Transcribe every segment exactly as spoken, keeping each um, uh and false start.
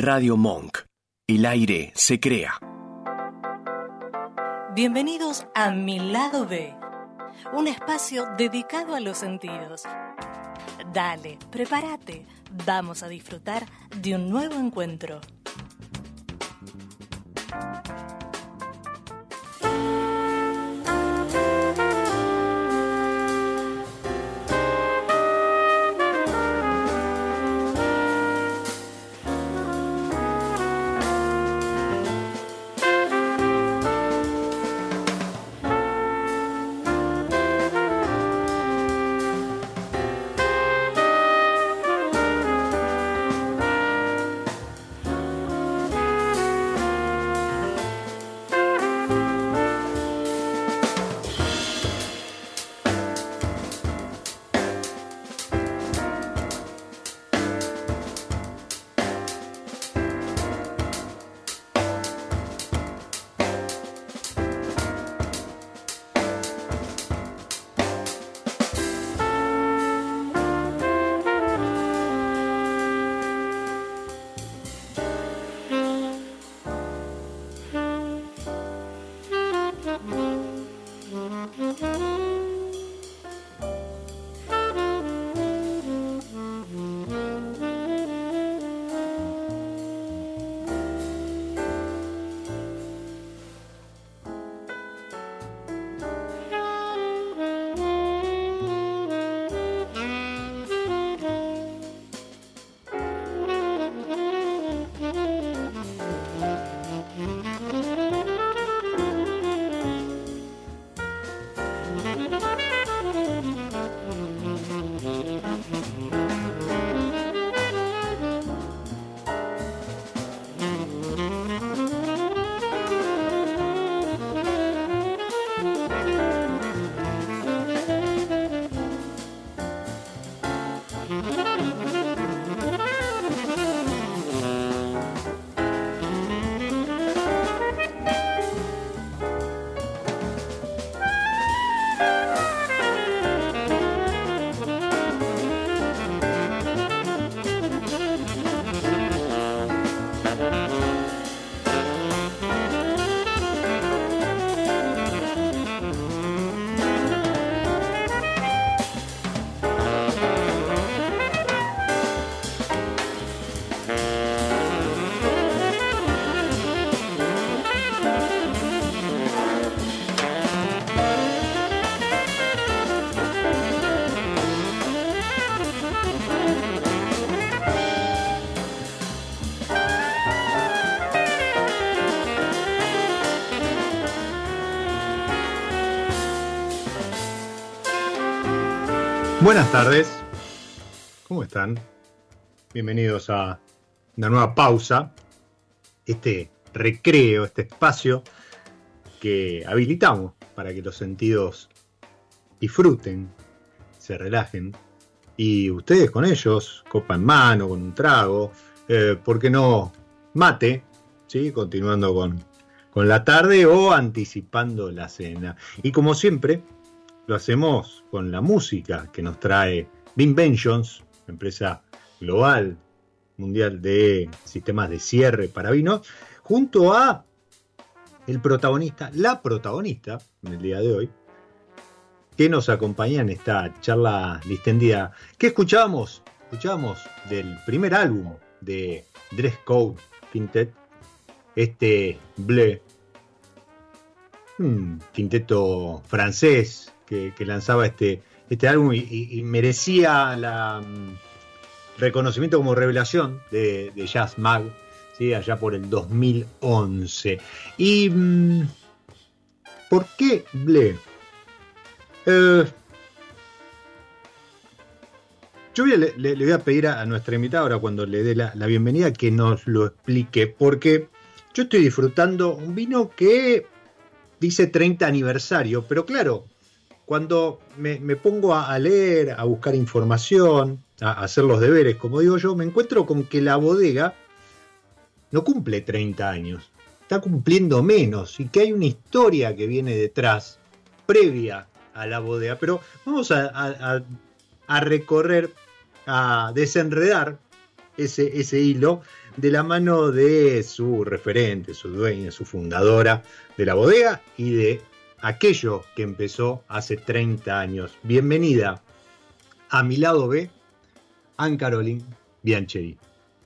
Radio Monk. El aire se crea. Bienvenidos a Mi Lado B, un espacio dedicado a los sentidos. Dale, prepárate, vamos a disfrutar de un nuevo encuentro. Buenas tardes, ¿cómo están? Bienvenidos a una nueva pausa, este recreo, este espacio que habilitamos para que los sentidos disfruten, se relajen y ustedes con ellos, copa en mano, con un trago, eh, ¿por qué no mate? ¿Sí? Continuando con, con la tarde o anticipando la cena. Y como siempre, lo hacemos con la música que nos trae Vinventions, empresa global, mundial de sistemas de cierre para vinos, junto a el protagonista, la protagonista en el día de hoy, que nos acompaña en esta charla distendida. ¿Qué escuchamos? Escuchamos del primer álbum de Dress Code Quintet, este Bleu, un quinteto francés que, que lanzaba este, este álbum y, y, y merecía la um, reconocimiento como revelación de, de Jazz Mag, ¿sí? Allá por el dos mil once. ¿Y um, por qué Bleu? Eh, yo voy a, le, le voy a pedir a, a nuestra invitada ahora cuando le dé la, la bienvenida que nos lo explique, porque yo estoy disfrutando un vino que dice treinta aniversario, pero claro, cuando me, me pongo a, a leer, a buscar información, a, a hacer los deberes, como digo yo, me encuentro con que la bodega no cumple treinta años, está cumpliendo menos y que hay una historia que viene detrás, previa a la bodega. Pero vamos a, a, a recorrer, a desenredar ese, ese hilo de la mano de su referente, su dueña, su fundadora de la bodega y de aquello que empezó hace treinta años. Bienvenida a mi lado B, Anne-Caroline Biancheri.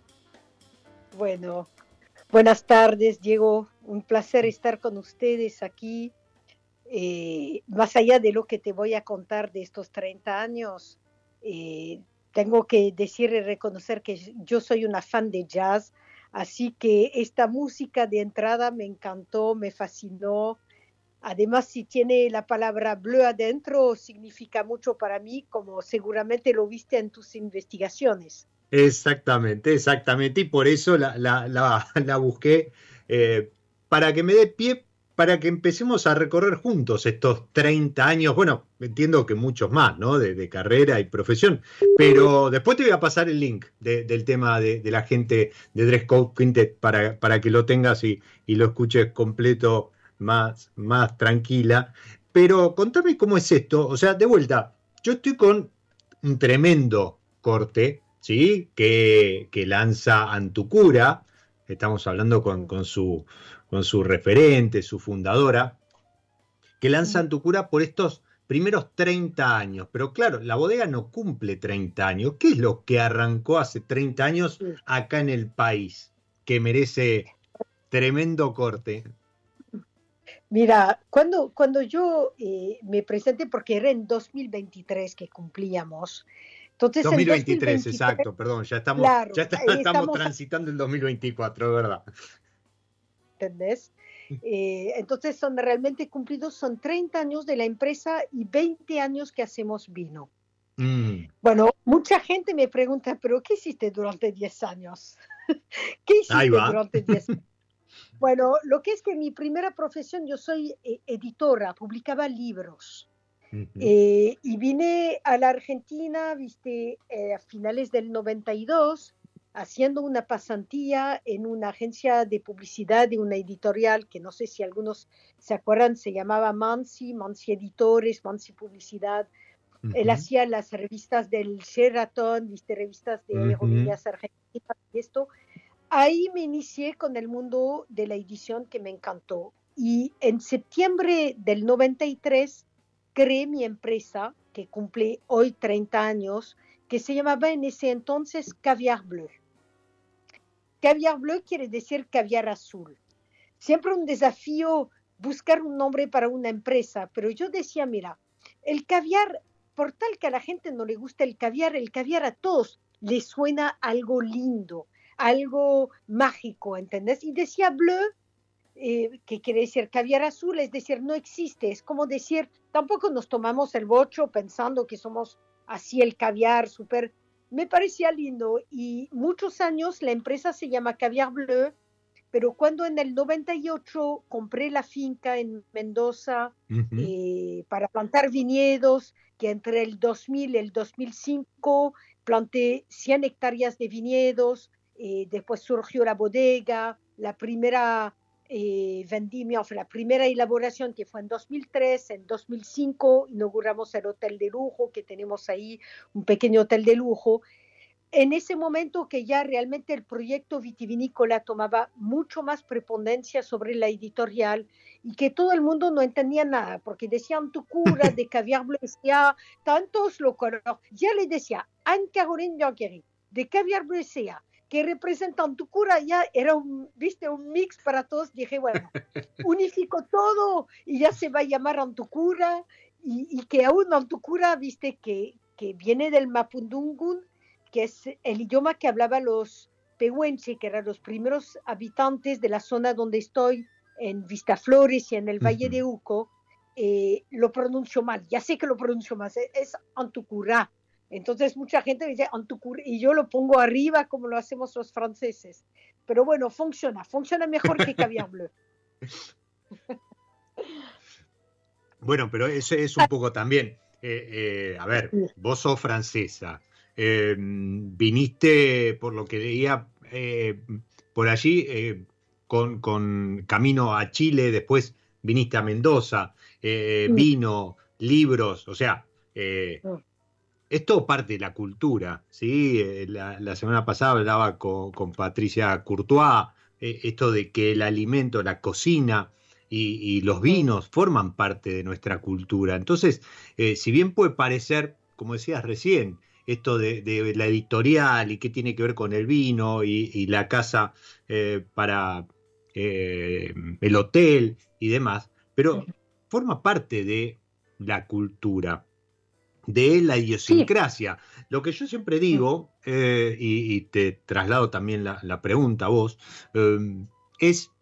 Bueno, buenas tardes, Diego. Un placer estar con ustedes aquí. Eh, más allá de lo que te voy a contar de estos treinta años, eh, tengo que decir y reconocer que yo soy una fan de jazz, así que esta música de entrada me encantó, me fascinó. Además, si tiene la palabra bleu adentro, significa mucho para mí, como seguramente lo viste en tus investigaciones. Exactamente, exactamente, y por eso la, la, la, la busqué eh, para que me dé pie, para que empecemos a recorrer juntos estos treinta años, bueno, entiendo que muchos más, ¿no? De, de carrera y profesión, pero después te voy a pasar el link de, del tema de, de la gente de Dress Code Quintet para, para que lo tengas y, y lo escuches completo más, más tranquila. Pero contame cómo es esto, o sea, de vuelta, yo estoy con un tremendo corte, ¿sí? Que, que lanza Antucura, estamos hablando con, con, su, con su referente, su fundadora, que lanza Antucura por estos primeros treinta años. Pero claro, la bodega no cumple treinta años. ¿Qué es lo que arrancó hace treinta años acá en el país, que merece tremendo corte? Mira, cuando, cuando yo eh, me presenté, porque era en dos mil veintitrés que cumplíamos. Entonces, dos mil veintitrés, en dos mil veintitrés, exacto, perdón, ya estamos, claro, ya está, estamos, estamos transitando el dos mil veinticuatro, es verdad. ¿Entendés? Eh, entonces son realmente cumplidos, son treinta años de la empresa y veinte años que hacemos vino. Mm. Bueno, mucha gente me pregunta, ¿pero qué hiciste durante diez años? ¿Qué hiciste durante diez años? Bueno, lo que es que mi primera profesión, yo soy eh, editora, publicaba libros. Uh-huh. eh, y vine a la Argentina, viste, eh, a finales del noventa y dos, haciendo una pasantía en una agencia de publicidad de una editorial que no sé si algunos se acuerdan, se llamaba Mansi, Mansi Editores, Mansi Publicidad. Uh-huh. Él hacía las revistas del Sheraton, viste, revistas de aerolíneas uh-huh. argentinas y esto. Ahí me inicié con el mundo de la edición, que me encantó. Y en septiembre del noventa y tres creé mi empresa, que cumple hoy treinta años, que se llamaba en ese entonces Caviar Bleu. Caviar Bleu quiere decir caviar azul. Siempre un desafío buscar un nombre para una empresa, pero yo decía, mira, el caviar, por tal que a la gente no le gusta el caviar, el caviar a todos les suena algo lindo, algo mágico, ¿entendés? Y decía bleu, eh, que quiere decir caviar azul, es decir, no existe, es como decir, tampoco nos tomamos el bocho pensando que somos así el caviar, súper, me parecía lindo, y muchos años la empresa se llama Caviar Bleu, pero cuando en el noventa y ocho compré la finca en Mendoza uh-huh. eh, para plantar viñedos, que entre el dos mil y el dos mil cinco planté cien hectáreas de viñedos. Eh, después surgió la bodega, la primera eh, vendimia, o sea, la primera elaboración que fue en dos mil tres, en dos mil cinco inauguramos el hotel de lujo, que tenemos ahí un pequeño hotel de lujo. En ese momento que ya realmente el proyecto vitivinícola tomaba mucho más prepondencia sobre la editorial y que todo el mundo no entendía nada, porque decían tu cura de Caviar Bleu, decía, tantos lo conocen. Ya le decía, Anne-Caroline Biancheri, de Caviar Bleu, que representan tu cura, ya era un, viste, un mix para todos. Dije, bueno, unifico todo y ya se va a llamar Antucura, y, y que aún Antucura, viste, que, que viene del Mapudungun, que es el idioma que hablaban los pehuenche, que eran los primeros habitantes de la zona donde estoy, en Vistaflores y en el Valle uh-huh. de Uco. Eh, lo pronuncio mal, ya sé que lo pronuncio mal, es, es Antucura. Entonces mucha gente dice Antucura y yo lo pongo arriba como lo hacemos los franceses. Pero bueno, funciona, funciona mejor que Caviar Bleu. Bueno, pero eso es un poco también, eh, eh, a ver, vos sos francesa, eh, viniste, por lo que leía, eh, por allí eh, con, con camino a Chile, después viniste a Mendoza, eh, vino, libros, o sea... Eh, es todo parte de la cultura, ¿sí? La, la semana pasada hablaba con, con Patricia Courtois, eh, esto de que el alimento, la cocina y, y los vinos forman parte de nuestra cultura. Entonces, eh, si bien puede parecer, como decías recién, esto de, de la editorial y qué tiene que ver con el vino y, y la casa eh, para eh, el hotel y demás, pero forma parte de la cultura, de la idiosincrasia. Sí. Lo que yo siempre digo, eh, y, y te traslado también la, la pregunta a vos, eh, es,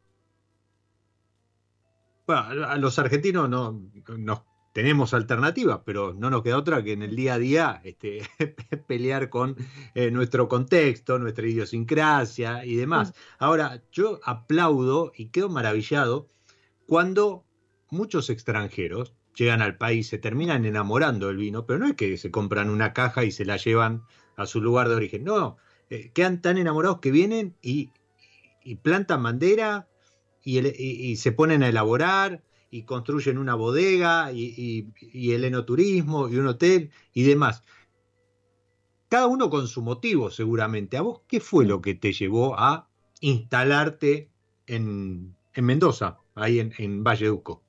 bueno, a los argentinos no nos tenemos alternativas, pero no nos queda otra que en el día a día este, pelear con eh, nuestro contexto, nuestra idiosincrasia y demás. Ahora, yo aplaudo y quedo maravillado cuando muchos extranjeros llegan al país, se terminan enamorando del vino, pero no es que se compran una caja y se la llevan a su lugar de origen, no, eh, quedan tan enamorados que vienen y, y plantan bandera y, el, y, y se ponen a elaborar y construyen una bodega y, y, y el enoturismo y un hotel y demás. Cada uno con su motivo, seguramente. ¿A vos qué fue lo que te llevó a instalarte en, en Mendoza, ahí en, en Valledupar?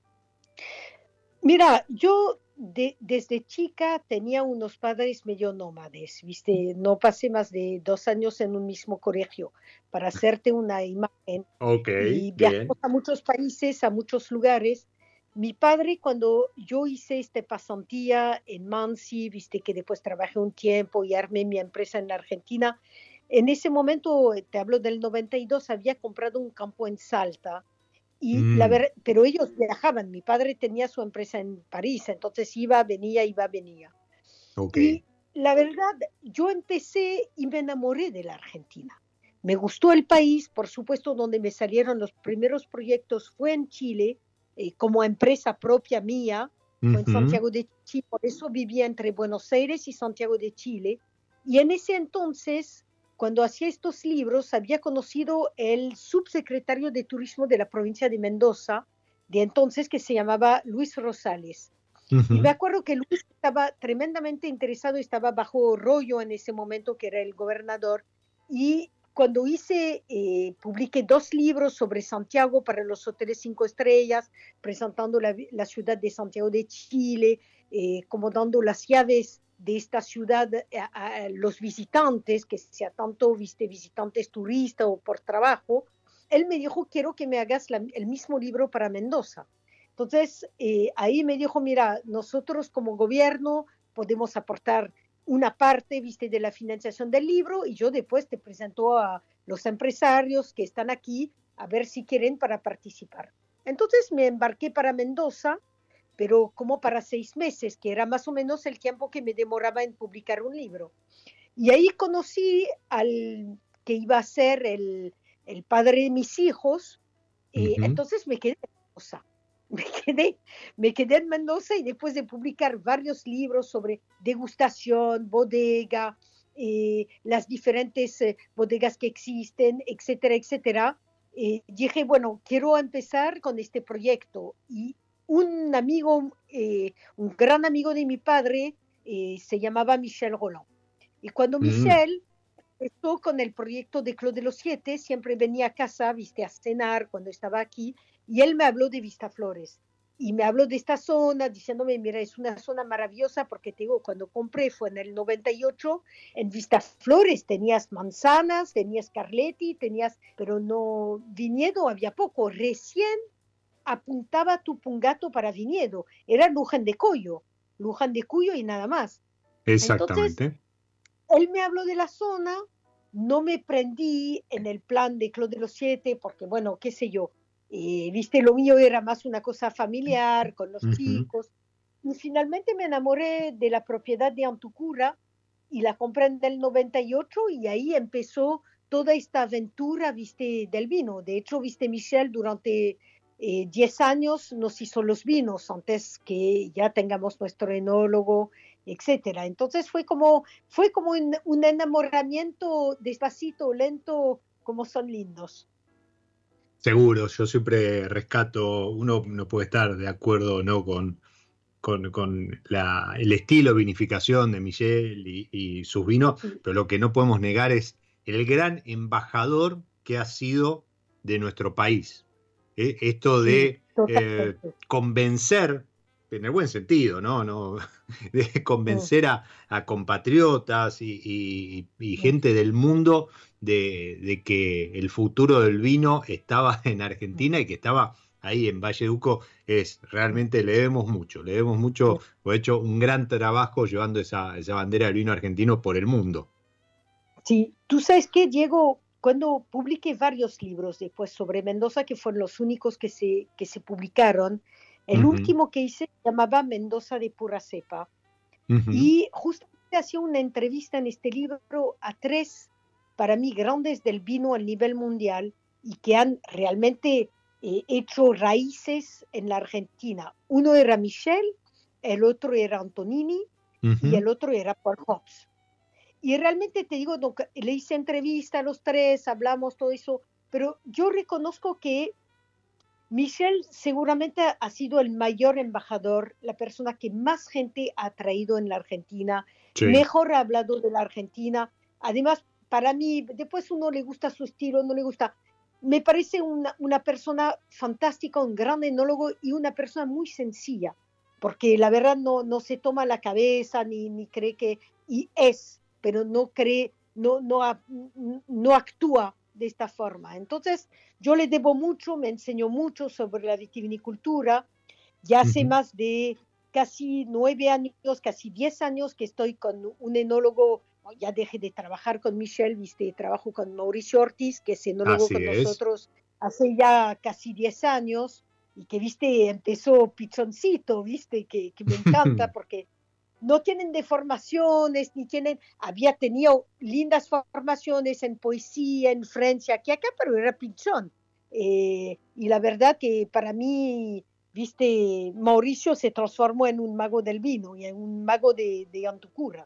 Mira, yo de, desde chica tenía unos padres medio nómades, ¿viste? No pasé más de dos años en un mismo colegio, para hacerte una imagen. Okay, y viajamos a muchos países, a muchos lugares. Mi padre, cuando yo hice esta pasantía en Mansi, ¿viste? Que después trabajé un tiempo y armé mi empresa en la Argentina, en ese momento, te hablo del noventa y dos, había comprado un campo en Salta. Y mm. la ver, pero ellos viajaban, mi padre tenía su empresa en París, entonces iba, venía, iba, venía. Okay. Y la verdad, yo empecé y me enamoré de la Argentina. Me gustó el país, por supuesto, donde me salieron los primeros proyectos fue en Chile, eh, como empresa propia mía, fue uh-huh. en Santiago de Chile, por eso vivía entre Buenos Aires y Santiago de Chile. Y en ese entonces, cuando hacía estos libros, había conocido el subsecretario de Turismo de la provincia de Mendoza, de entonces, que se llamaba Luis Rosales. Uh-huh. Y me acuerdo que Luis estaba tremendamente interesado, estaba bajo Rollo en ese momento, que era el gobernador, y cuando hice, eh, publiqué dos libros sobre Santiago para los hoteles cinco estrellas, presentando la, la ciudad de Santiago de Chile, eh, como dando las llaves de esta ciudad a, a los visitantes, que sea tanto viste, visitantes turistas o por trabajo. Él me dijo, quiero que me hagas la, el mismo libro para Mendoza. Entonces, eh, ahí me dijo, mira, nosotros como gobierno podemos aportar una parte, viste, de la financiación del libro, y yo después te presento a los empresarios que están aquí a ver si quieren para participar. Entonces me embarqué para Mendoza, pero como para seis meses, que era más o menos el tiempo que me demoraba en publicar un libro. Y ahí conocí al que iba a ser el, el padre de mis hijos, y uh-huh. entonces me quedé en Mendoza. Me quedé, me quedé en Mendoza, y después de publicar varios libros sobre degustación, bodega, eh, las diferentes eh, bodegas que existen, etcétera, etcétera, eh, dije, bueno, quiero empezar con este proyecto. Y un amigo, eh, un gran amigo de mi padre, eh, se llamaba Michel Roland. Y cuando mm. Michel empezó con el proyecto de Clos de los Siete, siempre venía a casa, viste, a cenar cuando estaba aquí, y él me habló de Vistaflores. Y me habló de esta zona, diciéndome, mira, es una zona maravillosa, porque te digo, cuando compré fue en el noventa y ocho, en Vistaflores tenías manzanas, tenías Carletti, tenías, pero no, viñedo había poco, recién apuntaba Tupungato para viñedo, era Luján de Cuyo, Luján de Cuyo y nada más. Exactamente. Entonces, él me habló de la zona, no me prendí en el plan de Clos de los Siete, porque bueno, qué sé yo, eh, viste, lo mío era más una cosa familiar, con los uh-huh. chicos, y finalmente me enamoré de la propiedad de Antucura, y la compré en el noventa y ocho, y ahí empezó toda esta aventura, viste, del vino. De hecho, viste, Michel, durante Eh, diez años nos hizo los vinos antes que ya tengamos nuestro enólogo, etcétera. Entonces fue como, fue como un, un enamoramiento despacito, lento, como son lindos. Seguro, yo siempre rescato, uno no puede estar de acuerdo o no con, con, con la, el estilo de vinificación de Michel y, y sus vinos, sí. Pero lo que no podemos negar es el gran embajador que ha sido de nuestro país. ¿Eh? Esto de sí, eh, convencer, en el buen sentido, ¿no? no de convencer a, a compatriotas y, y, y gente del mundo de, de que el futuro del vino estaba en Argentina y que estaba ahí en Valleduco. Es realmente, le debemos mucho, le debemos mucho, he hecho un gran trabajo llevando esa, esa bandera del vino argentino por el mundo. Sí, tú sabes que, Diego, cuando publiqué varios libros después sobre Mendoza, que fueron los únicos que se, que se publicaron, el uh-huh. último que hice se llamaba Mendoza de pura cepa. Uh-huh. Y justamente hacía una entrevista en este libro a tres, para mí, grandes del vino a nivel mundial y que han realmente eh, hecho raíces en la Argentina. Uno era Michel, el otro era Antonini uh-huh. y el otro era Paul Hobbs. Y realmente te digo, no, le hice entrevista a los tres, hablamos todo eso, pero yo reconozco que Michel seguramente ha sido el mayor embajador, la persona que más gente ha traído en la Argentina, sí. Mejor ha hablado de la Argentina. Además, para mí, después uno le gusta su estilo, no le gusta. Me parece una, una persona fantástica, un gran enólogo y una persona muy sencilla, porque la verdad no, no se toma la cabeza ni, ni cree que... Y es... pero no cree, no, no, no actúa de esta forma. Entonces, yo le debo mucho, me enseñó mucho sobre la vitivinicultura. Ya hace uh-huh. más de casi nueve años, casi diez años que estoy con un enólogo. Ya dejé de trabajar con Michel, viste, trabajo con Mauricio Ortiz, que es enólogo Así con es. nosotros hace ya casi diez años, y que, viste, empezó pichoncito, viste, que, que me encanta porque... no tienen deformaciones, ni tienen, había tenido lindas formaciones en poesía, en Francia, aquí acá, pero era pinchón. Eh, y la verdad que para mí, viste, Mauricio se transformó en un mago del vino y en un mago de, de Antucura.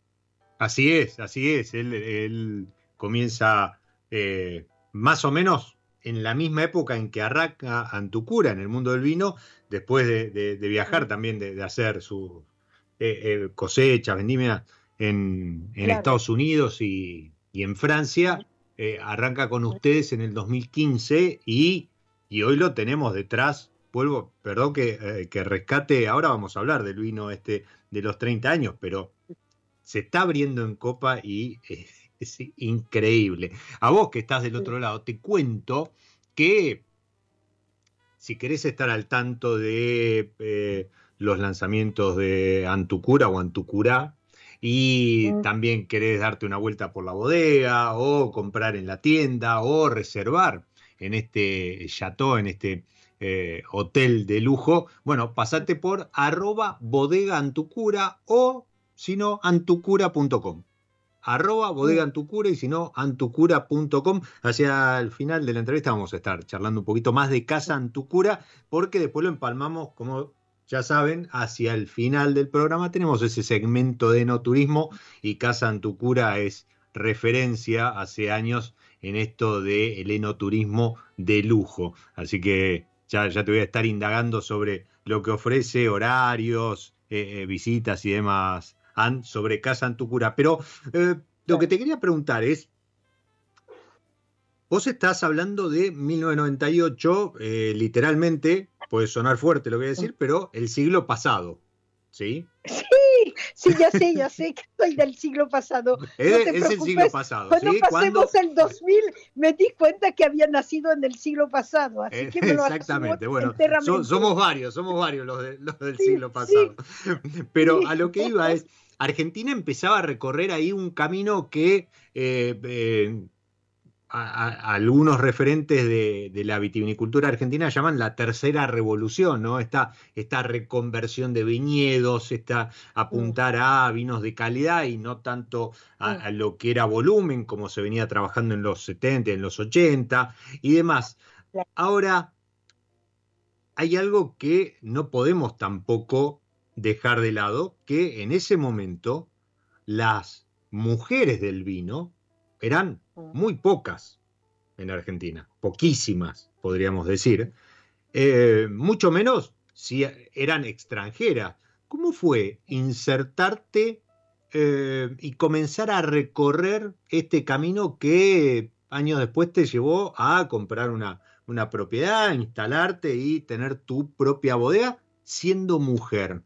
Así es, así es. Él, él comienza eh, más o menos en la misma época en que arranca Antucura en el mundo del vino, después de, de, de viajar sí. también, de, de hacer su... Eh, eh, cosecha, vendimia en, en claro. Estados Unidos y, y en Francia, eh, arranca con ustedes en el dos mil quince y, y hoy lo tenemos detrás. Vuelvo, perdón que, eh, que rescate, ahora vamos a hablar del vino este de los treinta años, pero se está abriendo en copa y eh, es increíble. A vos que estás del otro lado, te cuento que si querés estar al tanto de... Eh, los lanzamientos de Antucura o Antucurá y mm. también querés darte una vuelta por la bodega o comprar en la tienda o reservar en este chateau, en este eh, hotel de lujo, bueno, pasate por arroba bodega Antucura o si no antucura punto com. Arroba bodega Antucura y si no antucura punto com. Hacia el final de la entrevista vamos a estar charlando un poquito más de Casa Antucura porque después lo empalmamos como... ya saben, hacia el final del programa tenemos ese segmento de enoturismo y Casa Antucura es referencia hace años en esto del enoturismo de lujo. Así que ya, ya te voy a estar indagando sobre lo que ofrece, horarios, eh, eh, visitas y demás, Ann, sobre Casa Antucura. Pero eh, lo que te quería preguntar es, vos estás hablando de mil novecientos noventa y ocho, eh, literalmente... puede sonar fuerte lo que voy a decir, pero el siglo pasado, ¿sí? Sí, sí, ya sé, ya sé que soy del siglo pasado. Es, no es el siglo pasado, Cuando ¿sí? pasemos Cuando... el dos mil, me di cuenta que había nacido en el siglo pasado, así eh, que me lo exactamente, bueno, so, somos varios, somos varios los, de, los del sí, siglo pasado. Sí. Pero sí. A lo que iba es, Argentina empezaba a recorrer ahí un camino que... Eh, eh, A, a, algunos referentes de, de la vitivinicultura argentina llaman la tercera revolución, ¿no? Esta, esta reconversión de viñedos, esta apuntar a vinos de calidad y no tanto a, a lo que era volumen, como se venía trabajando en los setenta, en los ochenta y demás. Ahora, hay algo que no podemos tampoco dejar de lado, que en ese momento las mujeres del vino eran muy pocas en Argentina, poquísimas, podríamos decir, eh, mucho menos si eran extranjeras. ¿cómo fue insertarte eh, y comenzar a recorrer este camino que años después te llevó a comprar una, una propiedad, instalarte y tener tu propia bodega siendo mujer?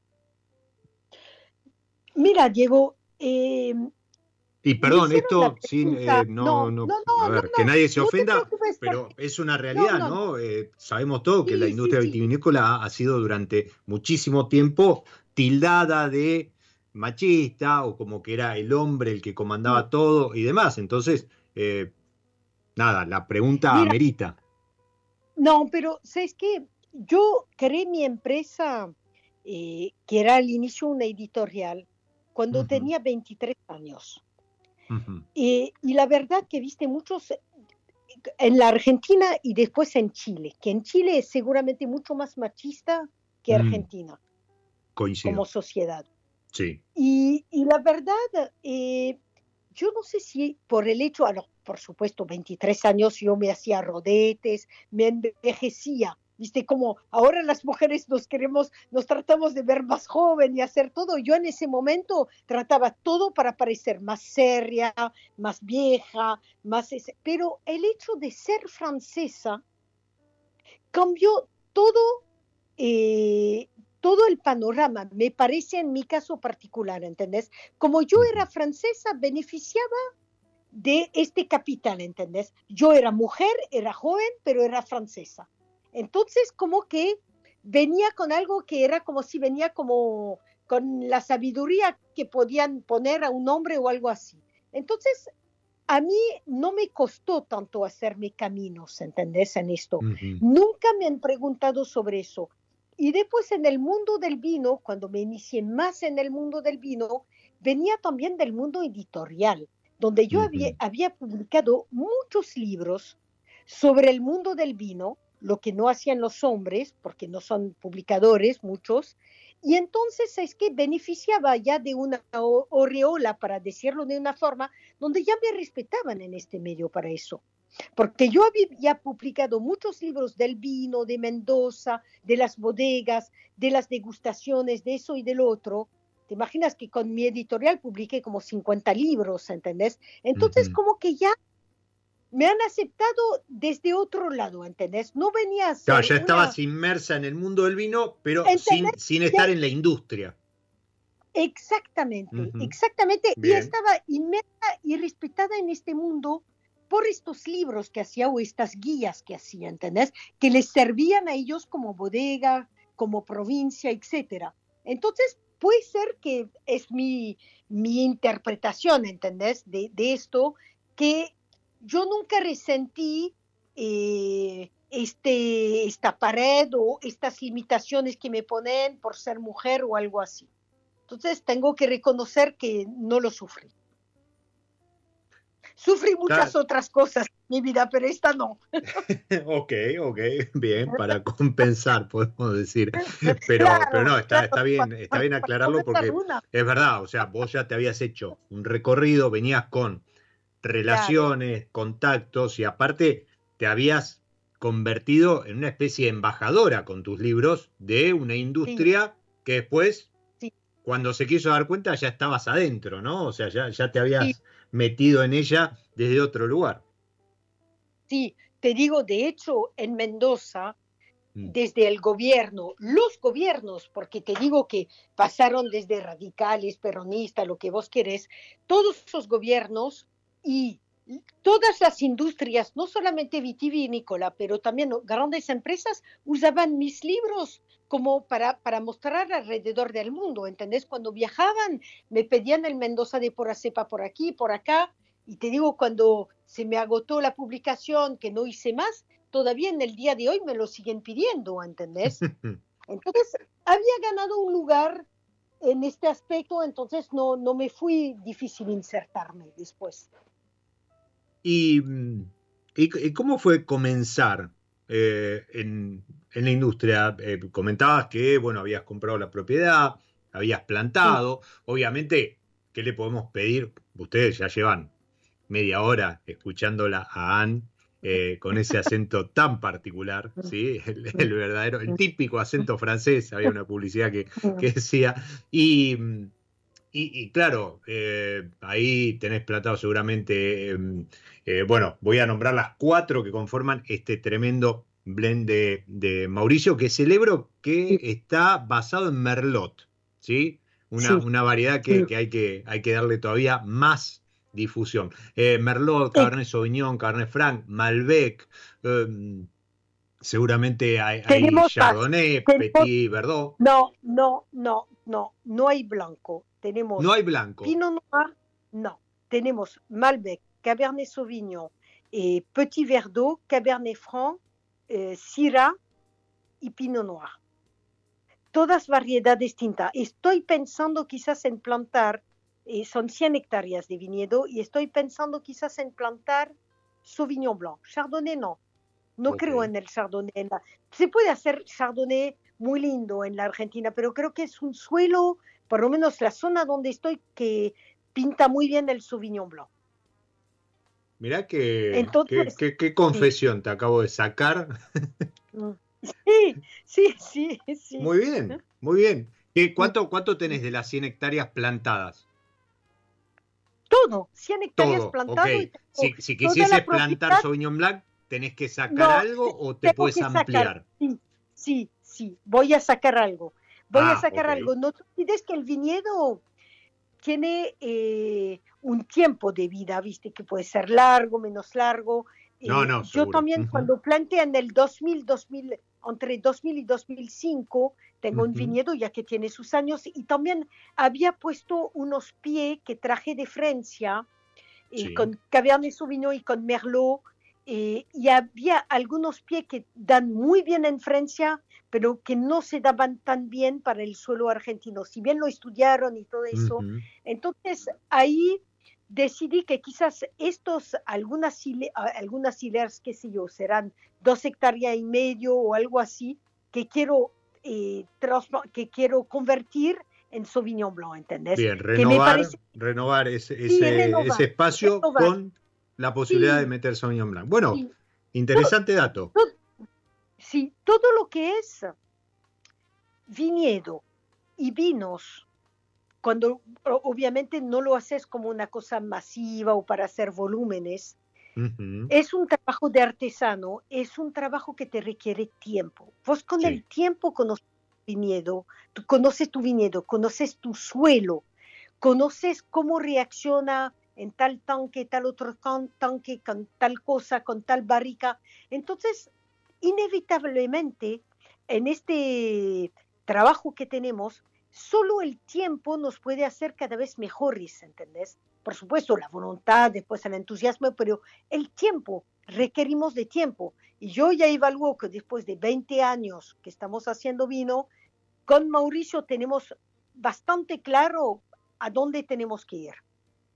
Mira, Diego, eh, y perdón, esto sin pregunta, eh, no, no, no, no, a no, ver, no, que nadie se no te ofenda, preocupes, pero porque, es una no, realidad, no, ¿no? no. Eh, sabemos todo que la Sí, sí, industria sí. vitivinícola ha, ha sido durante muchísimo tiempo tildada de machista o como que era el hombre el que Sí. comandaba todo y demás. Entonces, eh, nada, la pregunta Mira, amerita. no, pero ¿sabes qué? Yo creé mi empresa, eh, que era al inicio una editorial, cuando Ujú, tenía veintitrés años. ujú, Eh, y la verdad que viste muchos en la Argentina y después en Chile, que en Chile es seguramente mucho más machista que mm, Argentina como coincido, sociedad. sí. Y, y la verdad, eh, yo no sé si por el hecho, ah, no, por supuesto, veintitrés años yo me hacía rodetes, me envejecía. Viste, como ahora las mujeres nos queremos, nos tratamos de ver más joven y hacer todo. Yo en ese momento trataba todo para parecer más seria, más vieja, más... Ese. Pero el hecho de ser francesa cambió todo, eh, todo el panorama, me parece en mi caso particular, ¿entendés? Como yo Ujú, era francesa, beneficiaba de este capital, ¿entendés? Yo era mujer, era joven, pero era francesa. Entonces, como que venía con algo que era como si venía como con la sabiduría que podían poner a un hombre o algo así. Entonces, a mí no me costó tanto hacerme caminos, ¿entendés? En esto. ujú, Nunca me han preguntado sobre eso. Y después en el mundo del vino, cuando me inicié más en el mundo del vino, venía también del mundo editorial, donde yo había, ujú. había publicado muchos libros sobre el mundo del vino, lo que no hacían los hombres, porque no son publicadores muchos, y entonces es que beneficiaba ya de una aureola, para decirlo de una forma, donde ya me respetaban en este medio para eso. Porque yo había publicado muchos libros del vino, de Mendoza, de las bodegas, de las degustaciones, de eso y del otro. Te imaginas que con mi editorial publiqué como cincuenta libros, ¿entendés? Entonces, Ujú. como que ya me han aceptado desde otro lado, ¿entendés? No venía a Claro, ser ya una... estabas inmersa en el mundo del vino, pero sin, ¿Entendés? sin Ya, estar en la industria. exactamente, Ujú, exactamente. Y bien. estaba inmersa y respetada en este mundo por estos libros que hacía o estas guías que hacía, ¿entendés? Que les servían a ellos como bodega, como provincia, etcétera. Entonces, puede ser que es mi, mi interpretación, ¿entendés? De, de esto, que yo nunca resentí eh, este, esta pared o estas limitaciones que me ponen por ser mujer o algo así. Entonces tengo que reconocer que no lo sufrí. Sufrí Está- muchas otras cosas en mi vida, pero esta no. Ok, ok, bien, para compensar, podemos decir. Pero, pero Claro, no, está, claro, está para, bien, está para, bien para aclararlo compensar porque una. es verdad, o sea, vos ya te habías hecho un recorrido, venías con Claro, relaciones, contactos y aparte te habías convertido en una especie de embajadora con tus libros de una sí, industria que después, sí, cuando se quiso dar cuenta, ya estabas adentro, ¿no? O sea, ya, ya te sí, habías metido en ella desde otro lugar. sí. Te digo, de hecho, en Mendoza, Mm, desde el gobierno, los gobiernos, porque te digo que pasaron desde radicales, peronistas, lo que vos querés, todos esos gobiernos y todas las industrias, no solamente vitivinícola, pero también grandes empresas, usaban mis libros como para, para mostrar alrededor del mundo, ¿entendés? Cuando viajaban, me pedían el Mendoza de Pura Cepa por aquí, por acá, y te digo, cuando se me agotó la publicación, que no hice más, todavía en el día de hoy me lo siguen pidiendo, ¿entendés? Entonces, había ganado un lugar en este aspecto, entonces no, no me fui difícil insertarme después. ¿Y, mm, y- y cómo fue comenzar eh, en, en la industria? Eh, comentabas que, bueno, habías comprado la propiedad, habías Sí, plantado. Obviamente, ¿qué le podemos pedir? Ustedes ya llevan media hora escuchándola a Anne eh, con ese acento tan particular, ¿sí? El, el verdadero, el típico acento francés, había una publicidad que, que decía, y, y, y claro, eh, ahí tenés plantado seguramente, eh, eh, bueno, voy a nombrar las cuatro que conforman este tremendo blend de, de Mauricio, que celebro que está basado en Merlot, ¿sí? Una, sí. una variedad que, sí. que, hay que hay que darle todavía más difusión. Eh, Merlot, Cabernet Sauvignon, Cabernet Franc, Malbec, eh, seguramente hay, hay Chardonnay, tenemos, Petit Verdot. No, no, no, no, no hay blanco. Tenemos no hay blanco. Pinot Noir, no. Tenemos Malbec, Cabernet Sauvignon, eh, Petit Verdot, Cabernet Franc, eh, Syrah y Pinot Noir. Todas variedades distintas. Estoy pensando quizás en plantar, eh, son cien hectáreas de viñedo, y estoy pensando quizás en plantar Sauvignon Blanc. Chardonnay no. No okay. creo en el Chardonnay. En la... Se puede hacer Chardonnay muy lindo en la Argentina, pero creo que es un suelo, por lo menos la zona donde estoy, que pinta muy bien el Sauvignon Blanc. Mirá que, Entonces, que, que, que confesión sí. te acabo de sacar. Sí, sí, sí, sí. Muy bien, muy bien. ¿Qué, cuánto, ¿Cuánto tenés de las cien hectáreas plantadas? Todo, cien hectáreas todo, plantadas. Okay. Si, si quisieses plantar Sauvignon Blanc, ¿tenés que sacar no, algo o te puedes ampliar? Sí, sí, sí, voy a sacar algo. Voy ah, a sacar okay. algo. No te olvides que el viñedo tiene eh, un tiempo de vida, viste, que puede ser largo, menos largo. No, no, eh, yo también uh-huh. cuando planté en el dos mil, dos mil, entre dos mil y dos mil cinco, tengo uh-huh. un viñedo ya que tiene sus años, y también había puesto unos pies que traje de Francia, eh, sí. con Cabernet Sauvignon y con Merlot, eh, y había algunos pies que dan muy bien en Francia, pero que no se daban tan bien para el suelo argentino, si bien lo estudiaron y todo eso. Uh-huh. Entonces ahí decidí que quizás estos, algunas, algunas hileras, qué sé yo, serán dos hectáreas y medio o algo así, que quiero, eh, que quiero convertir en Sauvignon Blanc, ¿entendés? Bien, renovar, parece... renovar, ese, ese, sí, renovar ese espacio renovar. Con la posibilidad sí. de meter Sauvignon Blanc. Bueno, sí. interesante todo, dato. Todo, sí, todo lo que es viñedo y vinos, cuando obviamente no lo haces como una cosa masiva o para hacer volúmenes, uh-huh. es un trabajo de artesano, es un trabajo que te requiere tiempo. Vos con sí. el tiempo conoces tu viñedo, tú conoces tu viñedo, conoces tu suelo, conoces cómo reacciona en tal tanque, tal otro tanque, con tal cosa, con tal barrica. Entonces, inevitablemente, en este trabajo que tenemos, solo el tiempo nos puede hacer cada vez mejores, ¿entendés? Por supuesto, la voluntad, después el entusiasmo, pero el tiempo, requerimos de tiempo. Y yo ya evalúo que después de veinte años que estamos haciendo vino, con Mauricio tenemos bastante claro a dónde tenemos que ir.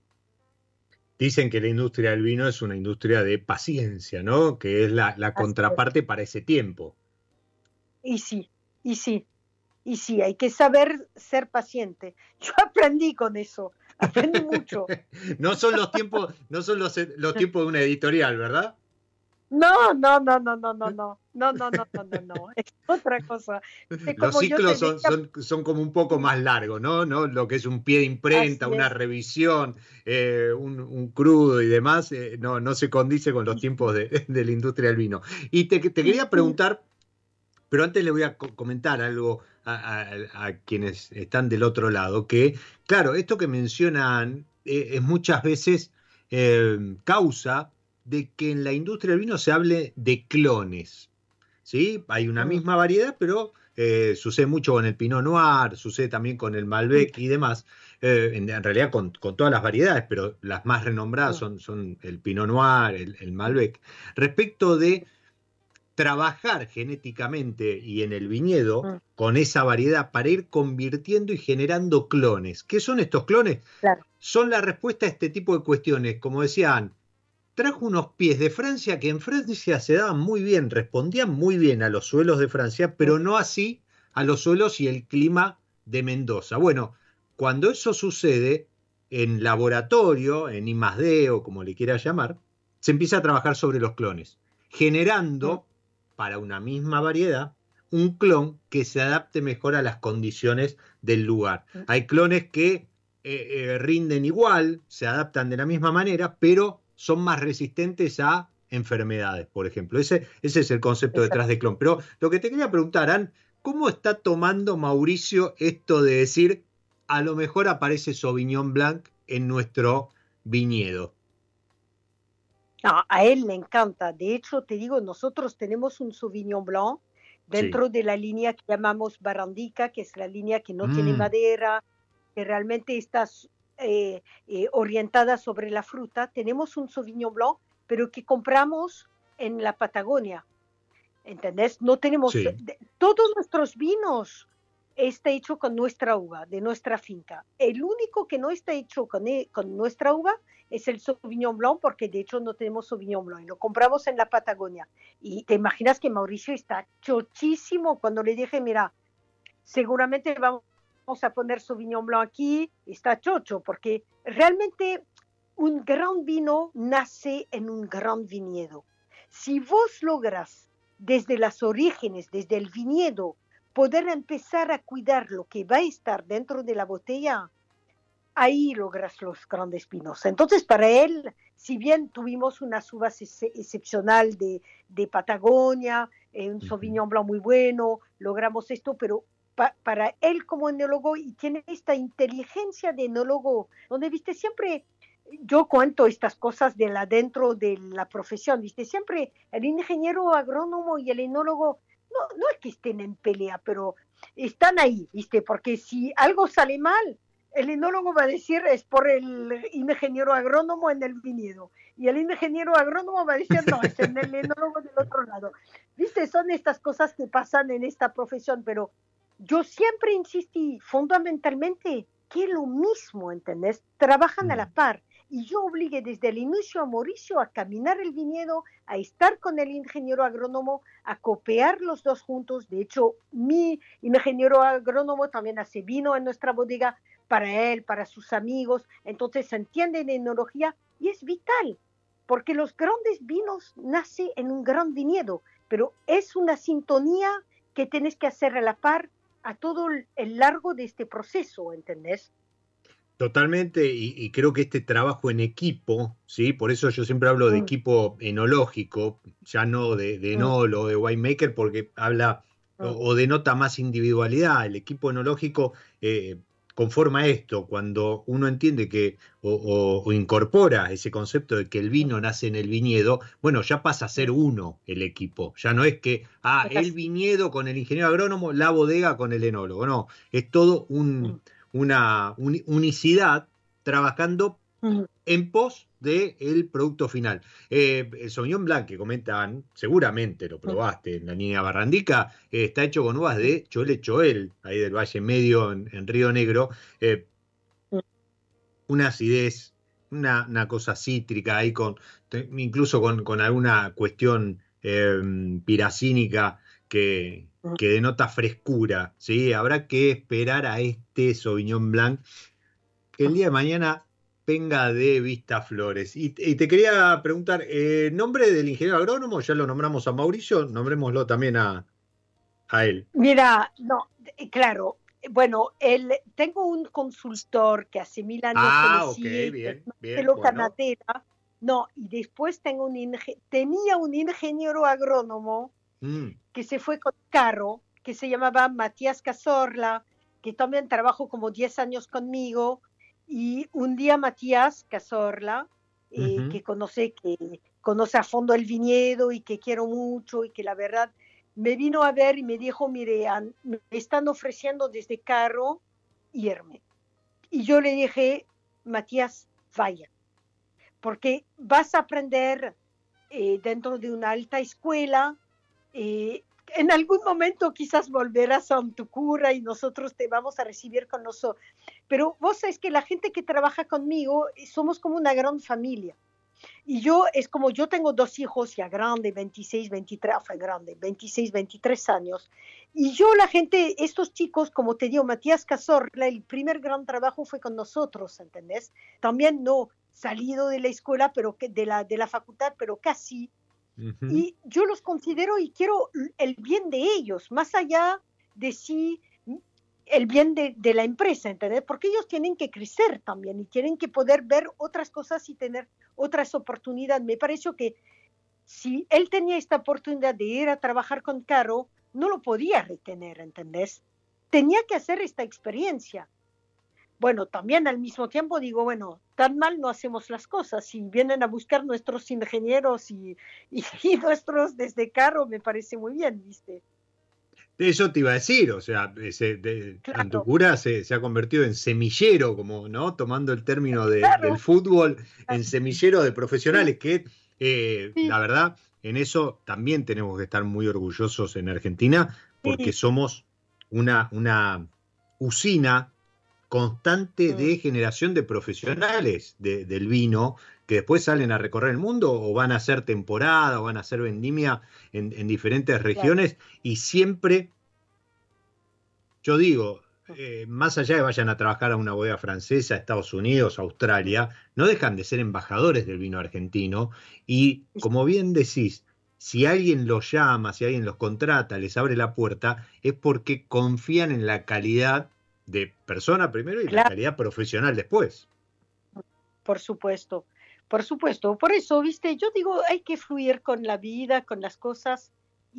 Dicen que la industria del vino es una industria de paciencia, ¿no? Que es la, la contraparte para ese tiempo. Y sí, y sí. Y sí, hay que saber ser paciente. Yo aprendí con eso, aprendí mucho. No son los tiempos, no son los, los tiempos de una editorial, ¿verdad? No, no, no, no, no, no, no, no, no, no, no, no, no. Es otra cosa. Es los ciclos son, son, son como un poco más largos, ¿no? ¿no? Lo que es un pie de imprenta, una revisión, eh, un, un crudo y demás, eh, no, no se condice con los tiempos de, de la industria del vino. Y te, te quería preguntar, pero antes le voy a comentar algo a, a, a quienes están del otro lado, que, claro, esto que mencionan eh, es muchas veces eh, causa de que en la industria del vino se hable de clones, ¿sí? Hay una misma variedad, pero eh, sucede mucho con el Pinot Noir, sucede también con el Malbec y demás, eh, en, en realidad con, con todas las variedades, pero las más renombradas son, son el Pinot Noir, el, el Malbec. Respecto de trabajar genéticamente y en el viñedo mm. con esa variedad para ir convirtiendo y generando clones. ¿Qué son estos clones? Claro. Son la respuesta a este tipo de cuestiones. Como decían, trajo unos pies de Francia que en Francia se daban muy bien, respondían muy bien a los suelos de Francia, pero no así a los suelos y el clima de Mendoza. Bueno, cuando eso sucede en laboratorio, en I más D o como le quiera llamar, se empieza a trabajar sobre los clones, generando para una misma variedad un clon que se adapte mejor a las condiciones del lugar. Hay clones que eh, eh, rinden igual, se adaptan de la misma manera, pero son más resistentes a enfermedades, por ejemplo. Ese, ese es el concepto Exacto. detrás de clon. Pero lo que te quería preguntar, Ann, ¿cómo está tomando Mauricio esto de decir, a lo mejor aparece Sauvignon Blanc en nuestro viñedo? No, a él le encanta. De hecho, te digo, nosotros tenemos un Sauvignon Blanc dentro sí. de la línea que llamamos Barandica, que es la línea que no mm. tiene madera, que realmente está eh, eh, orientada sobre la fruta. Tenemos un Sauvignon Blanc, pero que compramos en la Patagonia, ¿entendés? No tenemos, sí. de, todos nuestros vinos está hecho con nuestra uva, de nuestra finca. El único que no está hecho con, con nuestra uva es el Sauvignon Blanc, porque de hecho no tenemos Sauvignon Blanc, y lo compramos en la Patagonia. Y te imaginas que Mauricio está chochísimo cuando le dije, mira, seguramente vamos a poner Sauvignon Blanc aquí, está chocho, porque realmente un gran vino nace en un gran viñedo. Si vos logras desde las orígenes, desde el viñedo, poder empezar a cuidar lo que va a estar dentro de la botella, ahí logras los grandes vinos. Entonces, para él, si bien tuvimos unas uvas ex excepcional de, de Patagonia, eh, un Sauvignon Blanc muy bueno, logramos esto, pero pa para él como enólogo, y tiene esta inteligencia de enólogo, donde, viste, siempre... Yo cuento estas cosas de la, dentro de la profesión, ¿viste? Siempre el ingeniero agrónomo y el enólogo, no, no es que estén en pelea, pero están ahí, ¿viste? Porque si algo sale mal, el enólogo va a decir es por el ingeniero agrónomo en el viñedo. Y el ingeniero agrónomo va a decir no, es en el enólogo del otro lado. ¿Viste? Son estas cosas que pasan en esta profesión, pero yo siempre insistí fundamentalmente que es lo mismo, ¿entendés? Trabajan a la par. Y yo obligué desde el inicio a Mauricio a caminar el viñedo, a estar con el ingeniero agrónomo, a copiar los dos juntos. De hecho, mi ingeniero agrónomo también hace vino en nuestra bodega para él, para sus amigos. Entonces se entiende de enología y es vital, porque los grandes vinos nacen en un gran viñedo, pero es una sintonía que tienes que hacer a la par a todo el largo de este proceso, ¿entendés? Totalmente, y, y creo que este trabajo en equipo, ¿sí? Por eso yo siempre hablo de mm. equipo enológico, ya no de, de enólogo, mm. de winemaker, porque habla mm. o, o denota más individualidad. El equipo enológico eh, conforma esto, cuando uno entiende que o, o, o incorpora ese concepto de que el vino nace en el viñedo, bueno, ya pasa a ser uno el equipo. Ya no es que, ah, el viñedo con el ingeniero agrónomo, la bodega con el enólogo, no, es todo un... Mm. una unicidad trabajando uh-huh. en pos del producto final. Eh, el Sauvignon Blanc que comentan, seguramente lo probaste uh-huh. en la línea Barandica, eh, está hecho con uvas de Cholet Choel, ahí del Valle Medio en, en Río Negro, eh, uh-huh. una acidez, una, una cosa cítrica ahí, con, incluso con, con alguna cuestión eh, piracínica que... que denota frescura, ¿sí? Habrá que esperar a este Sauvignon Blanc que el día de mañana venga de Vistaflores. Y, y te quería preguntar, eh, ¿nombre del ingeniero agrónomo? Ya lo nombramos a Mauricio, nombrémoslo también a, a él. Mira, no, claro, bueno, el, tengo un consultor que hace mil años ah, que me ok, sigue, bien, que bien, lo bueno. canatera, no, y después tengo un inge, tenía un ingeniero agrónomo mm. que se fue con carro, que se llamaba Matías Cazorla, que también trabajó como diez años conmigo, y un día Matías Cazorla, eh, uh-huh. que conoce, que conoce a fondo el viñedo y que quiero mucho y que la verdad me vino a ver y me dijo, mire, me están ofreciendo desde carro irme. Y yo le dije, Matías, vaya, porque vas a aprender eh, dentro de una alta escuela, eh, en algún momento quizás volverás a tu cura y nosotros te vamos a recibir con nosotros. Pero vos sabés que la gente que trabaja conmigo somos como una gran familia. Y yo, es como yo tengo dos hijos ya grandes, veintiséis, veintitrés, fue grande, veintiséis, veintitrés años. Y yo, la gente, estos chicos, como te digo, Matías Cazorla, el primer gran trabajo fue con nosotros, ¿entendés? También no salido de la escuela, pero que de la, de la facultad, pero casi. Uh-huh. Y yo los considero y quiero el bien de ellos, más allá de sí el bien de, de la empresa, ¿entendés? Porque ellos tienen que crecer también y tienen que poder ver otras cosas y tener otras oportunidades. Me pareció que si él tenía esta oportunidad de ir a trabajar con Caro, no lo podía retener, ¿entendés? Tenía que hacer esta experiencia. Bueno, también al mismo tiempo digo, bueno, tan mal no hacemos las cosas. Si vienen a buscar nuestros ingenieros y, y, y nuestros desde Caro, me parece muy bien, ¿viste? Eso te iba a decir, o sea, ese, de, claro. Antucura se, se ha convertido en semillero, como, ¿no? Tomando el término de, claro. del fútbol, en semillero de profesionales, sí. que eh, sí. la verdad, en eso también tenemos que estar muy orgullosos en Argentina, porque sí. somos una, una usina constante sí. de generación de profesionales de, del vino, que después salen a recorrer el mundo o van a hacer temporada o van a hacer vendimia en, en diferentes regiones, claro. y siempre, yo digo, eh, más allá de vayan a trabajar a una bodega francesa, Estados Unidos, Australia, no dejan de ser embajadores del vino argentino y, como bien decís, si alguien los llama, si alguien los contrata, les abre la puerta, es porque confían en la calidad de persona primero y claro. la calidad profesional después. Por supuesto. Por supuesto, por eso, viste, yo digo, hay que fluir con la vida, con las cosas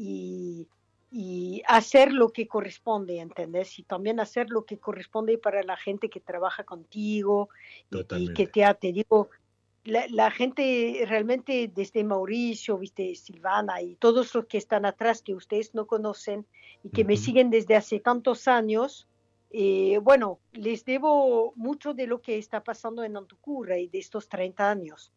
y, y hacer lo que corresponde, ¿entendés? Y también hacer lo que corresponde para la gente que trabaja contigo y, y que te, te digo, la, la gente realmente desde Mauricio, viste, Silvana y todos los que están atrás que ustedes no conocen y que uh-huh. me siguen desde hace tantos años, Eh, bueno, les debo mucho de lo que está pasando en Antucura y de estos treinta años.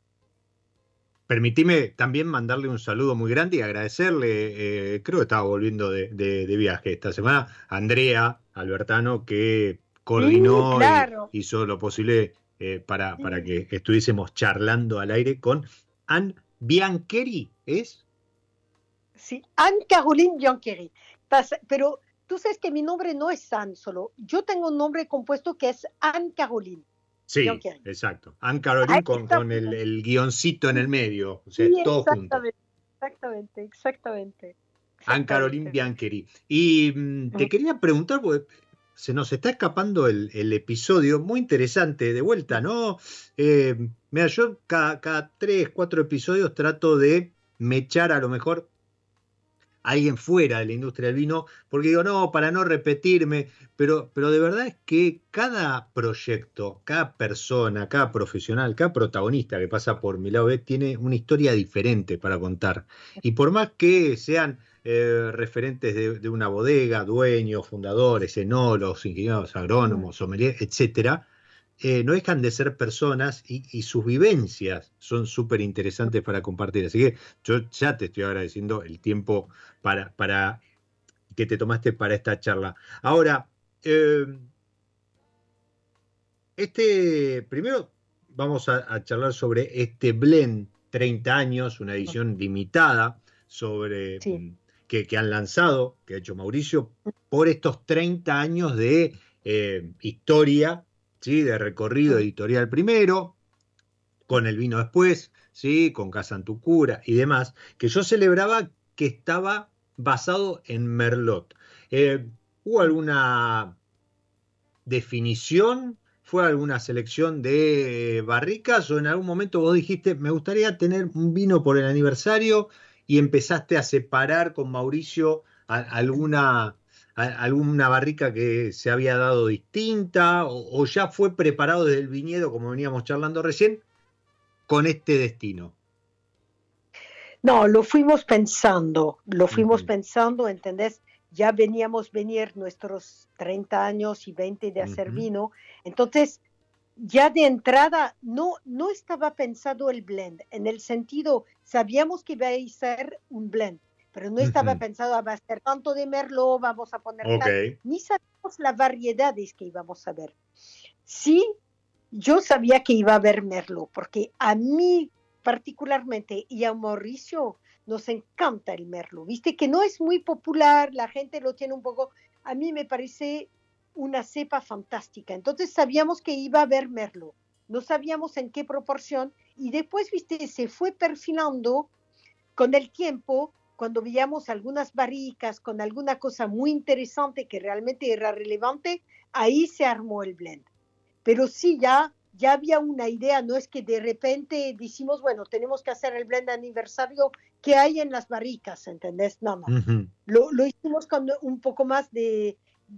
Permitime también mandarle un saludo muy grande y agradecerle, eh, creo que estaba volviendo de, de, de viaje esta semana, a Andrea Albertano, que coordinó sí, claro. y hizo lo posible eh, para, sí. para que estuviésemos charlando al aire con Anne Biancheri, ¿es? Sí, Anne-Caroline Biancheri, pero... Tú sabes que mi nombre no es Anne solo. Yo tengo un nombre compuesto que es Anne-Caroline. Sí, exacto. Anne-Caroline con, con el, el guioncito en el medio. O sea, sí, todo junto. Exactamente, exactamente. Anne-Caroline Biancheri. Y mm, te quería preguntar, porque se nos está escapando el, el episodio, muy interesante, de vuelta, ¿no? Eh, mira, yo cada, cada tres, cuatro episodios trato de mechar a lo mejor alguien fuera de la industria del vino, porque digo, no, para no repetirme, pero, pero de verdad es que cada proyecto, cada persona, cada profesional, cada protagonista que pasa por Mi Lado B tiene una historia diferente para contar. Y por más que sean eh, referentes de, de una bodega, dueños, fundadores, enólogos, ingenieros agrónomos, sommeliers, etcétera, Eh, no dejan de ser personas y, y sus vivencias son súper interesantes para compartir. Así que yo ya te estoy agradeciendo el tiempo para, para que te tomaste para esta charla. Ahora, eh, este primero vamos a, a charlar sobre este blend treinta años, una edición limitada sobre sí. que, que han lanzado, que ha hecho Mauricio, por estos treinta años de eh, historia, ¿sí? De recorrido editorial primero, con el vino después, ¿sí? Con Casa Antucura y demás, que yo celebraba que estaba basado en Merlot. Eh, ¿Hubo alguna definición? ¿Fue alguna selección de barricas? ¿O en algún momento vos dijiste, me gustaría tener un vino por el aniversario y empezaste a separar con Mauricio a, a alguna... alguna barrica que se había dado distinta o, o ya fue preparado desde el viñedo, como veníamos charlando recién, con este destino? No, lo fuimos pensando, lo fuimos uh-huh. pensando, ¿entendés? Ya veníamos venir nuestros treinta años y veinte de hacer uh-huh. vino, entonces ya de entrada no, no estaba pensado el blend, en el sentido, sabíamos que iba a ser un blend, pero no estaba uh-huh. pensado, va a ser tanto de Merlot, vamos a poner okay. tal, ni sabíamos las variedades que íbamos a ver. Sí, yo sabía que iba a haber Merlot, porque a mí particularmente y a Mauricio nos encanta el Merlot, viste que no es muy popular, la gente lo tiene un poco, a mí me parece una cepa fantástica, entonces sabíamos que iba a haber Merlot, no sabíamos en qué proporción, y después, viste, se fue perfilando con el tiempo, cuando veíamos algunas barricas con alguna cosa muy interesante que realmente era relevante, ahí se armó el blend. Pero sí, ya, ya había una idea, no es que de repente decimos, bueno, tenemos que hacer el blend de aniversario que hay en las barricas, ¿entendés? No, no. Uh-huh. Lo, lo hicimos con un poco más de,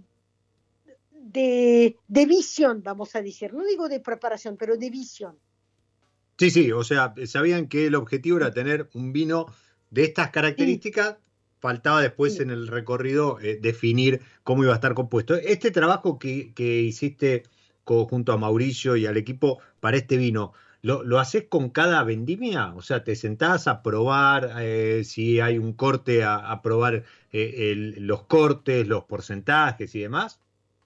de, de visión, vamos a decir. No digo de preparación, pero de visión. Sí, sí, o sea, sabían que el objetivo era tener un vino de estas características, sí. Faltaba después sí. en el recorrido eh, definir cómo iba a estar compuesto. Este trabajo que, que hiciste co, junto a Mauricio y al equipo para este vino, ¿lo, lo haces con cada vendimia? O sea, ¿te sentás a probar eh, si hay un corte, a, a probar eh, el, los cortes, los porcentajes y demás?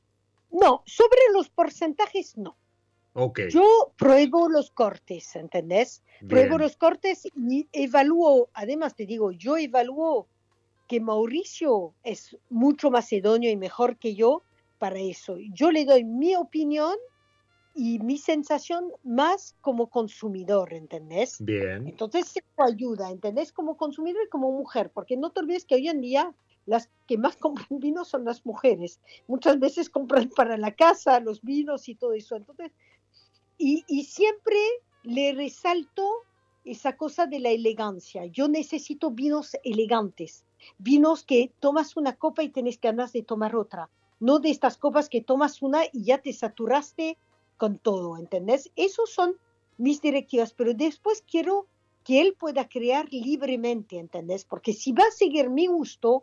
No, sobre los porcentajes no. Okay. Yo pruebo los cortes, ¿entendés? Bien. Pruebo los cortes y evalúo, además te digo, yo evalúo que Mauricio es mucho más idóneo y mejor que yo para eso. Yo le doy mi opinión y mi sensación más como consumidor, ¿entendés? Bien. Entonces eso ayuda, ¿entendés? Como consumidor y como mujer, porque no te olvides que hoy en día las que más compran vino son las mujeres. Muchas veces compran para la casa los vinos y todo eso. Entonces, Y, y siempre le resalto esa cosa de la elegancia. Yo necesito vinos elegantes, vinos que tomas una copa y tenés ganas de tomar otra, no de estas copas que tomas una y ya te saturaste con todo, ¿entendés? Esos son mis directivas, pero después quiero que él pueda crear libremente, ¿entendés? Porque si va a seguir mi gusto,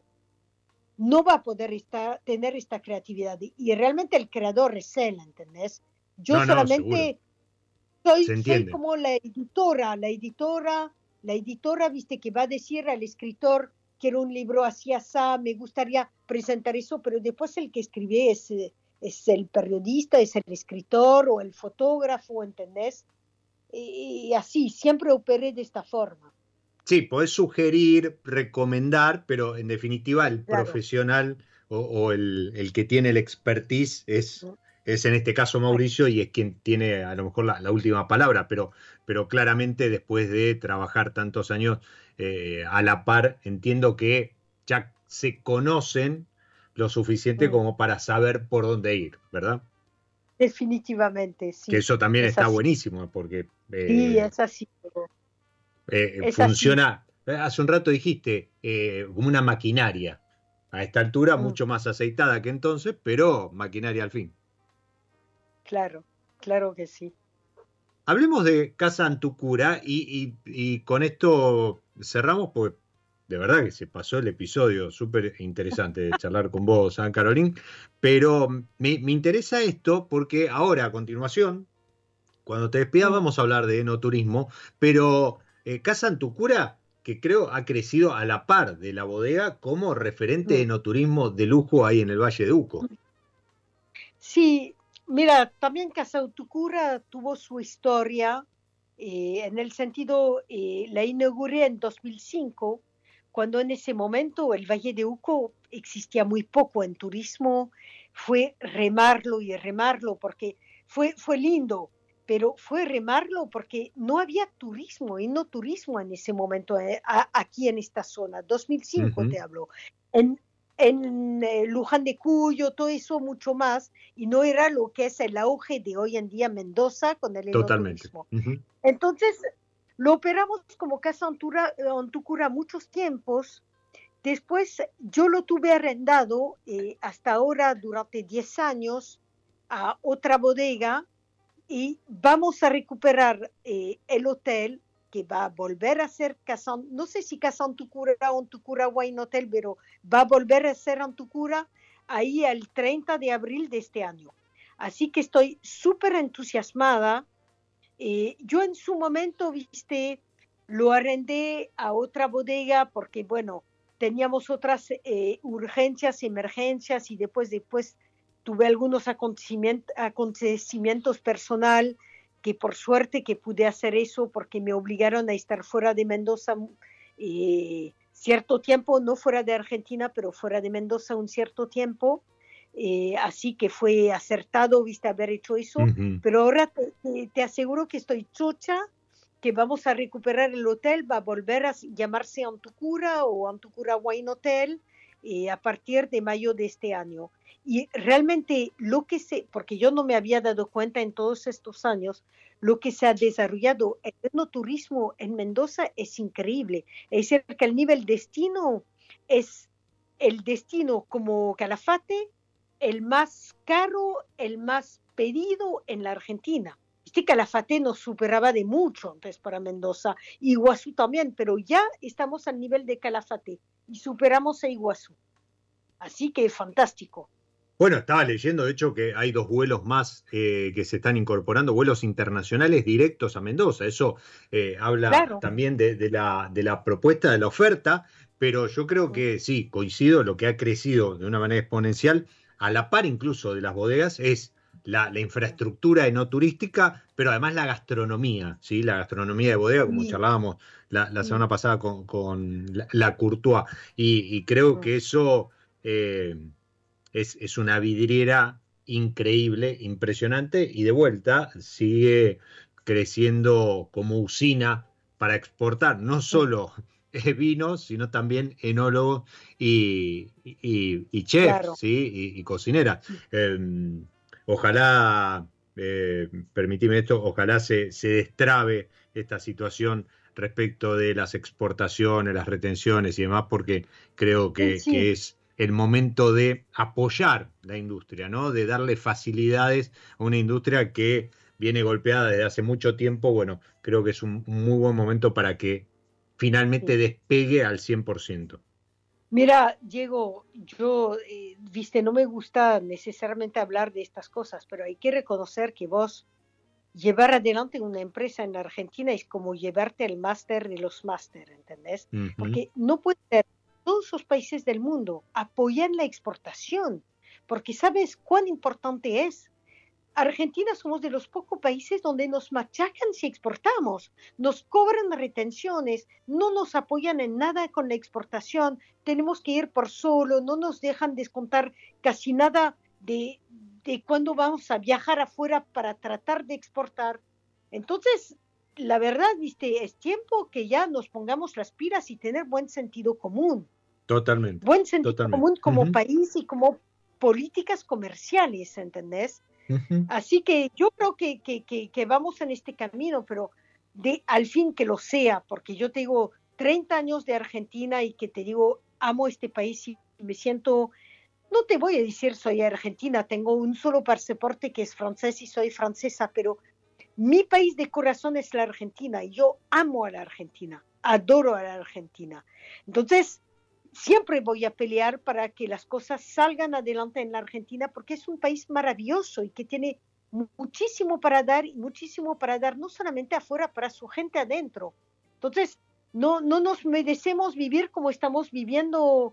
no va a poder estar, tener esta creatividad. Y realmente el creador es él, ¿entendés? Yo no, solamente... No, Soy, soy como la editora, la editora, la editora, viste, que va a decir al escritor, quiero un libro así, así, me gustaría presentar eso, pero después el que escribe es, es el periodista, es el escritor o el fotógrafo, ¿entendés? Y, y así, siempre operé de esta forma. Sí, podés sugerir, recomendar, pero en definitiva el claro. profesional o, o el, el que tiene el expertise es... ¿no? Es en este caso Mauricio y es quien tiene a lo mejor la, la última palabra, pero, pero claramente después de trabajar tantos años eh, a la par, entiendo que ya se conocen lo suficiente mm. como para saber por dónde ir, ¿verdad? Definitivamente, sí. Que eso también es está así. buenísimo, porque eh, sí, es así. Eh, es funciona, así. Hace un rato dijiste, eh, como una maquinaria. A esta altura, mm. mucho más aceitada que entonces, pero maquinaria al fin. Claro, claro que sí. Hablemos de Casa Antucura y, y, y con esto cerramos, porque de verdad que se pasó el episodio, súper interesante de charlar con vos, Ana Carolín, pero me, me interesa esto porque ahora, a continuación, cuando te despidas, vamos a hablar de enoturismo, pero eh, Casa Antucura, que creo ha crecido a la par de la bodega como referente de enoturismo de lujo ahí en el Valle de Uco. Sí. Mira, también Casa Antucura tuvo su historia, eh, en el sentido, eh, la inauguré en dos mil cinco, cuando en ese momento el Valle de Uco existía muy poco en turismo, fue remarlo y remarlo, porque fue, fue lindo, pero fue remarlo porque no había turismo, y no turismo en ese momento, eh, a, aquí en esta zona, dos mil cinco uh-huh. te hablo. En, en eh, Luján de Cuyo, todo eso mucho más, y no era lo que es el auge de hoy en día Mendoza con el enoturismo. Uh-huh. Entonces, lo operamos como Casa Antucura muchos tiempos. Después, yo lo tuve arrendado eh, hasta ahora durante diez años a otra bodega, y vamos a recuperar eh, el hotel, que va a volver a ser Casa, no sé si Casa Antucura o Antucura Wine Hotel, pero va a volver a ser Antucura ahí el treinta de abril de este año. Así que estoy súper entusiasmada. Eh, yo en su momento, viste, lo arrendé a otra bodega porque, bueno, teníamos otras eh, urgencias, emergencias, y después, después tuve algunos acontecimientos, acontecimientos personal, que por suerte que pude hacer eso porque me obligaron a estar fuera de Mendoza eh, cierto tiempo, no fuera de Argentina, pero fuera de Mendoza un cierto tiempo. eh, así que fue acertado, viste, haber hecho eso, uh-huh. Pero ahora te, te, te aseguro que estoy chocha, que vamos a recuperar el hotel, va a volver a llamarse Antucura o Antucura Wine Hotel eh, a partir de mayo de este año. Y realmente lo que se, porque yo no me había dado cuenta en todos estos años, lo que se ha desarrollado el enoturismo en Mendoza es increíble. Es decir, que el nivel destino es el destino como Calafate, el más caro, el más pedido en la Argentina. Este Calafate nos superaba de mucho antes para Mendoza, Iguazú también, pero ya estamos al nivel de Calafate y superamos a Iguazú. Así que fantástico. Bueno, estaba leyendo, de hecho, que hay dos vuelos más eh, que se están incorporando, vuelos internacionales directos a Mendoza. Eso eh, habla claro. también de, de, la, de la propuesta, de la oferta, pero yo creo que sí, coincido, lo que ha crecido de una manera exponencial, a la par incluso de las bodegas, es la, la infraestructura enoturística, pero además la gastronomía, ¿sí? La gastronomía de bodega, como sí. charlábamos la, la semana pasada con, con la, la Courtois. Y, y creo que eso... Eh, Es, es una vidriera increíble, impresionante, y de vuelta sigue creciendo como usina para exportar no solo vinos, sino también enólogos y, y, y chefs, claro. ¿sí? y, y cocineras. Eh, ojalá, eh, permitime esto, ojalá se, se destrabe esta situación respecto de las exportaciones, las retenciones y demás, porque creo que, sí. que es el momento de apoyar la industria, ¿no? De darle facilidades a una industria que viene golpeada desde hace mucho tiempo. Bueno, creo que es un muy buen momento para que finalmente despegue al cien por ciento. Mira, Diego, yo, eh, viste, no me gusta necesariamente hablar de estas cosas, pero hay que reconocer que vos llevar adelante una empresa en la Argentina es como llevarte el máster de los máster, ¿entendés? Uh-huh. Porque no puede ser. Todos los países del mundo apoyan la exportación, porque ¿sabes cuán importante es? Argentina somos de los pocos países donde nos machacan si exportamos, nos cobran retenciones, no nos apoyan en nada con la exportación, tenemos que ir por solo, no nos dejan descontar casi nada de, de cuando vamos a viajar afuera para tratar de exportar. Entonces, la verdad, viste, es tiempo que ya nos pongamos las pilas y tener buen sentido común. Totalmente. Buen sentido totalmente. común como uh-huh. país y como políticas comerciales, ¿entendés? Uh-huh. Así que yo creo que, que, que, que vamos en este camino, pero de, al fin que lo sea, porque yo te digo treinta años de Argentina y que te digo, amo este país y me siento, no te voy a decir soy argentina, tengo un solo pasaporte que es francés y soy francesa, pero mi país de corazón es la Argentina y yo amo a la Argentina, adoro a la Argentina. Entonces, siempre voy a pelear para que las cosas salgan adelante en la Argentina porque es un país maravilloso y que tiene muchísimo para dar y muchísimo para dar no solamente afuera, para su gente adentro. Entonces, no, no nos merecemos vivir como estamos viviendo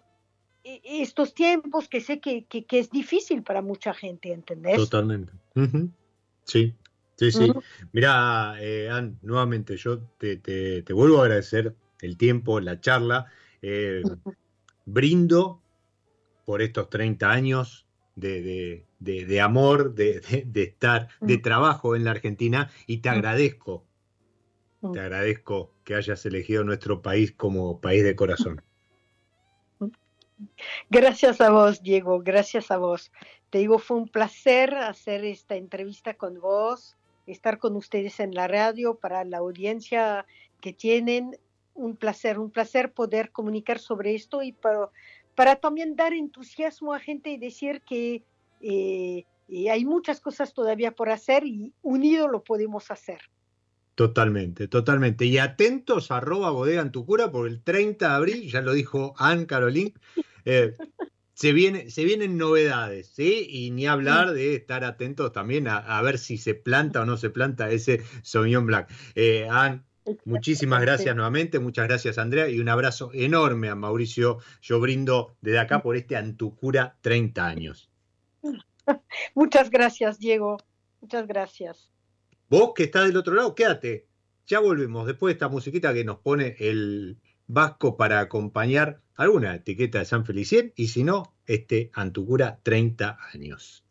estos tiempos que sé que, que, que es difícil para mucha gente, ¿entendés? Totalmente. Uh-huh. Sí, sí, sí. Uh-huh. Mirá, eh, Ann, nuevamente yo te, te, te vuelvo a agradecer el tiempo, la charla. Eh, uh-huh. Brindo por estos treinta años de, de, de, de amor, de, de, de estar, de trabajo en la Argentina y te agradezco, te agradezco que hayas elegido nuestro país como país de corazón. Gracias a vos, Diego, gracias a vos. Te digo, fue un placer hacer esta entrevista con vos, estar con ustedes en la radio para la audiencia que tienen. Un placer, un placer poder comunicar sobre esto y para, para también dar entusiasmo a gente y decir que eh, eh, hay muchas cosas todavía por hacer y unidos lo podemos hacer. Totalmente, totalmente. Y atentos a arroba bodega Antucura porque el treinta de abril, ya lo dijo Ann Caroline, eh, se, viene, se vienen novedades, ¿sí? Y ni hablar de estar atentos también a, a ver si se planta o no se planta ese Sauvignon Blanc. Eh, Ann, muchísimas gracias nuevamente, muchas gracias Andrea y un abrazo enorme a Mauricio. Yo brindo desde acá por este Antucura treinta años. Muchas gracias, Diego, muchas gracias. Vos que estás del otro lado, quédate, ya volvemos después de esta musiquita que nos pone el Vasco para acompañar alguna etiqueta de San Felicien, y si no, este Antucura treinta años.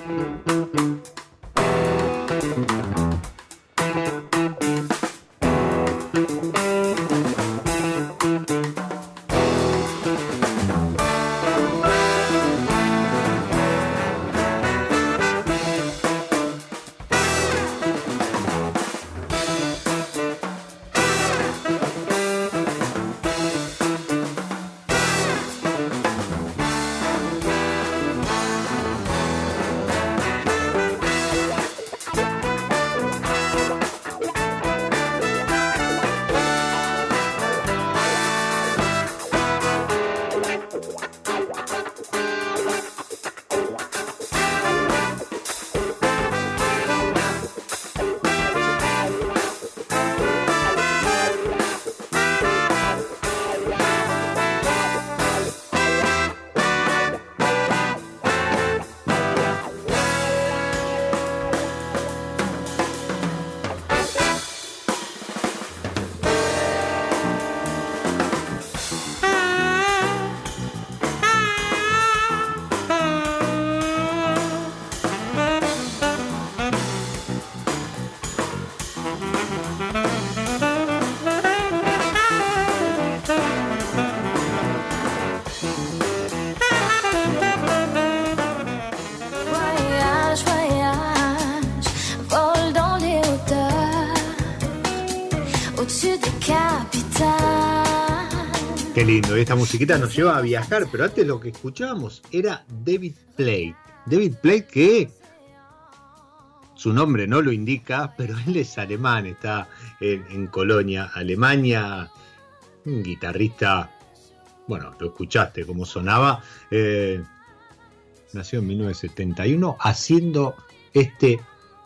Qué lindo, esta musiquita nos lleva a viajar, pero antes lo que escuchábamos era David Plate. David Plate, que su nombre no lo indica, pero él es alemán, está en, en Colonia, Alemania, un guitarrista, bueno, lo escuchaste cómo sonaba, eh, nació en mil novecientos setenta y uno haciendo este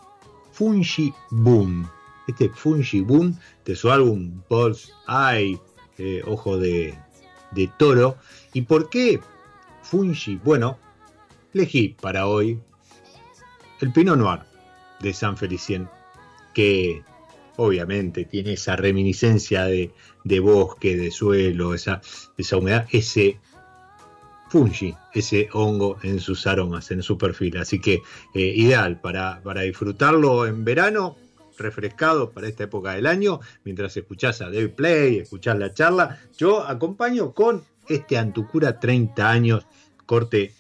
Fungi Boom, este Fungi Boom de su álbum Bull's Eye, Eh, ojo de, de toro. ¿Y por qué Fungi? Bueno, elegí para hoy el Pinot Noir de San Felicien, que obviamente tiene esa reminiscencia de, de bosque, de suelo, esa, esa humedad, ese fungi, ese hongo en sus aromas, en su perfil. Así que eh, ideal para, para disfrutarlo en verano, refrescado para esta época del año, mientras escuchás a David Play, escuchás la charla. Yo acompaño con este Antucura treinta años, corte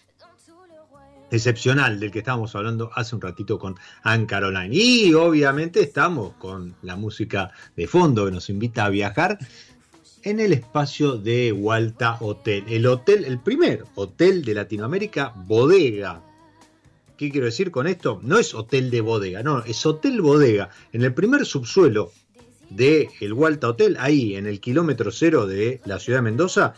excepcional del que estábamos hablando hace un ratito con Anne Caroline. Y obviamente estamos con la música de fondo que nos invita a viajar en el espacio de Hualta Hotel, el hotel, el primer hotel de Latinoamérica, bodega. ¿Qué quiero decir con esto? No es hotel de bodega, no, es hotel bodega. En el primer subsuelo del Hualta Hotel, ahí en el kilómetro cero de la ciudad de Mendoza,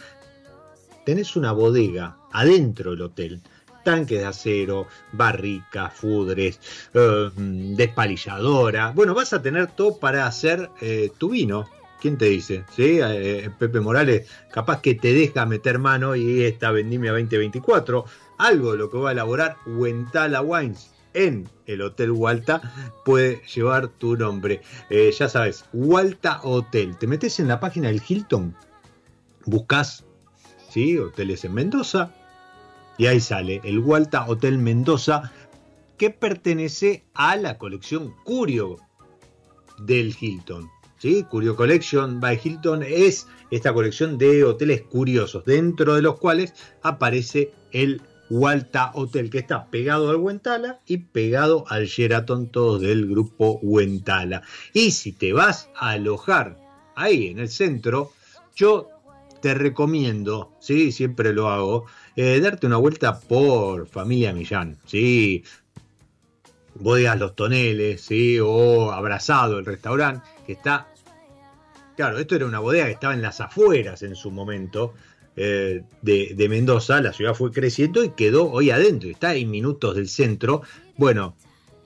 tenés una bodega adentro del hotel. Tanques de acero, barricas, fudres, eh, despalilladora. Bueno, vas a tener todo para hacer eh, tu vino. ¿Quién te dice? ¿Sí? Eh, Pepe Morales capaz que te deja meter mano y esta Vendimia veinte veinticuatro, algo de lo que va a elaborar Huentala Wines en el Hotel Hualta puede llevar tu nombre. Eh, ya sabes, Hualta Hotel. Te metes en la página del Hilton, buscas, ¿sí?, hoteles en Mendoza, y ahí sale el Hualta Hotel Mendoza, que pertenece a la colección Curio del Hilton. ¿Sí? Curio Collection by Hilton es esta colección de hoteles curiosos, dentro de los cuales aparece el Hualta Hotel, que está pegado al Huentala y pegado al Sheraton, todos del grupo Huentala. Y si te vas a alojar ahí en el centro, yo te recomiendo, ¿sí?, siempre lo hago, eh, darte una vuelta por Familia Millán, ¿sí?, Bodegas Los Toneles, ¿sí?, o Abrazado, el restaurante, que está... Claro, esto era una bodega que estaba en las afueras en su momento eh, de, de Mendoza. La ciudad fue creciendo y quedó hoy adentro. Está en minutos del centro. Bueno,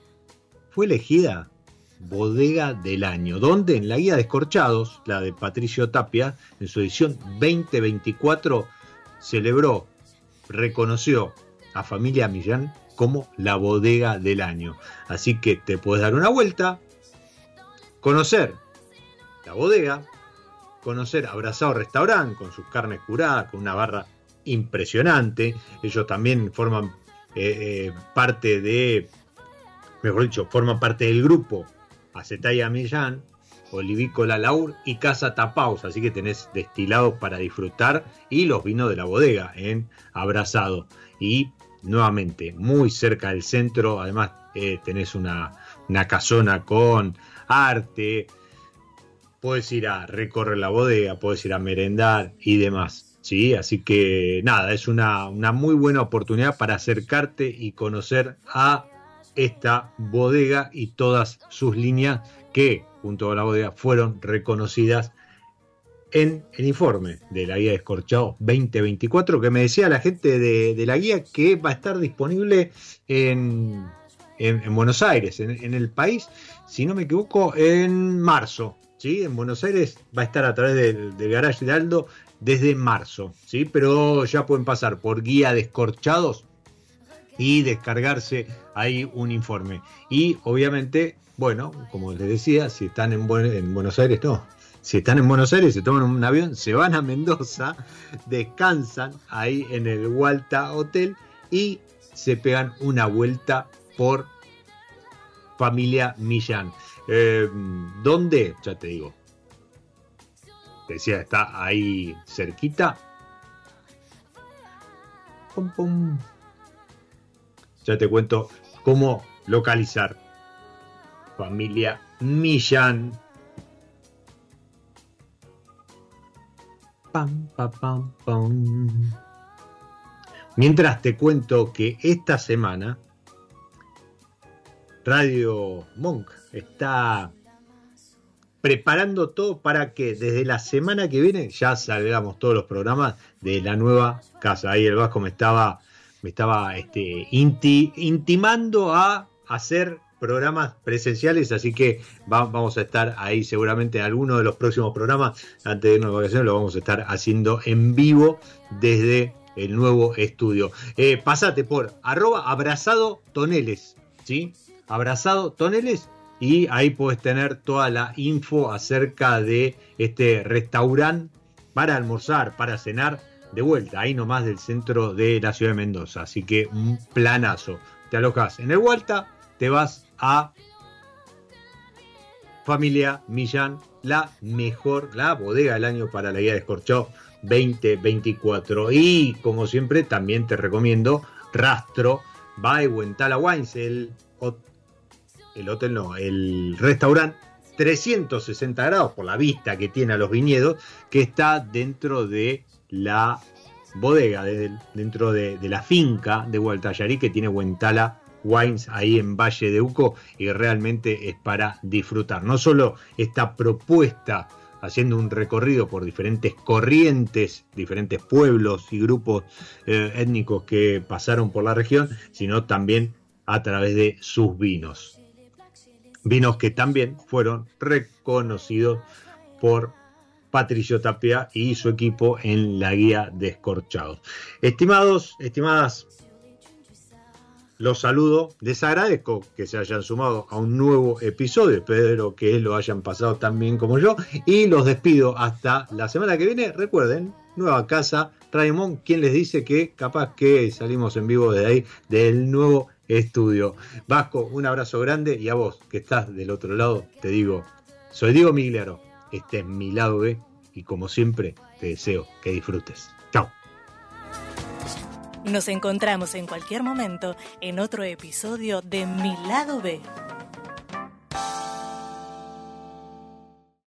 fue elegida bodega del año. ¿Dónde? En la guía Descorchados, la de Patricio Tapia, en su edición veinte veinticuatro, celebró, reconoció a Familia Millán como la bodega del año. Así que te puedes dar una vuelta, conocer la bodega conocer Abrazado Restaurant con sus carnes curadas, con una barra impresionante. Ellos también forman eh, eh, parte de, mejor dicho, forman parte del grupo Acetaya Millán, Olivícola Laur y Casa Tapaus, así que tenés destilados para disfrutar y los vinos de la bodega en Abrazado. Y nuevamente, muy cerca del centro, además eh, tenés una, una casona con arte, podés ir a recorrer la bodega, podés ir a merendar y demás, ¿sí? Así que nada, es una, una muy buena oportunidad para acercarte y conocer a esta bodega y todas sus líneas que, junto a la bodega, fueron reconocidas en el informe de la guía Descorchado veinte veinticuatro, que me decía la gente de, de la guía que va a estar disponible en, en, en Buenos Aires, en, en el país, si no me equivoco, en marzo, ¿sí? En Buenos Aires va a estar a través del, del Garage de Aldo desde marzo, ¿sí? Pero ya pueden pasar por Guía Descorchados y descargarse ahí un informe. Y obviamente, bueno, como les decía, si están en, Buen, en Buenos Aires, no. Si están en Buenos Aires, se toman un avión, se van a Mendoza, descansan ahí en el Walta Hotel y se pegan una vuelta por Familia Millán. Eh, ¿Dónde? Ya te digo. Te decía, está ahí cerquita. Pum, pum. Ya te cuento cómo localizar Familia Millán. Pam, pam, pam, pam. Mientras te cuento que esta semana Radio Monk está preparando todo para que desde la semana que viene ya salgamos todos los programas de la nueva casa. Ahí el Vasco me estaba, me estaba este, inti, intimando a hacer programas presenciales, así que va, vamos a estar ahí seguramente en alguno de los próximos programas. Antes de irnos de vacaciones lo vamos a estar haciendo en vivo desde el nuevo estudio. Eh, pasate por arroba abrazado toneles, ¿sí? Abrazado toneles, y ahí puedes tener toda la info acerca de este restaurante para almorzar, para cenar, de vuelta, ahí nomás del centro de la ciudad de Mendoza. Así que un planazo. Te alojás en el Walta, te vas a Familia Millán, la mejor, la bodega del año para la guía Descorchado veinte veinticuatro. Y como siempre también te recomiendo Rastro by Huentala Wines, el, el hotel no, el restaurante trescientos sesenta grados por la vista que tiene a los viñedos, que está dentro de la bodega, de, dentro de, de la finca de Gualtallarí, que tiene Huentala Wines ahí en Valle de Uco, y realmente es para disfrutar. No solo esta propuesta haciendo un recorrido por diferentes corrientes, diferentes pueblos y grupos eh, étnicos que pasaron por la región, sino también a través de sus vinos. Vinos que también fueron reconocidos por Patricio Tapia y su equipo en la guía Descorchados. Estimados, estimadas, los saludo, les agradezco que se hayan sumado a un nuevo episodio, espero que lo hayan pasado tan bien como yo, y los despido hasta la semana que viene. Recuerden, nueva casa, Radio Monk, quien les dice que capaz que salimos en vivo desde ahí, del nuevo estudio. Vasco, un abrazo grande, y a vos que estás del otro lado, te digo, soy Diego Migliaro, este es mi lado B, y como siempre, te deseo que disfrutes. Chao. Nos encontramos en cualquier momento en otro episodio de Mi Lado B.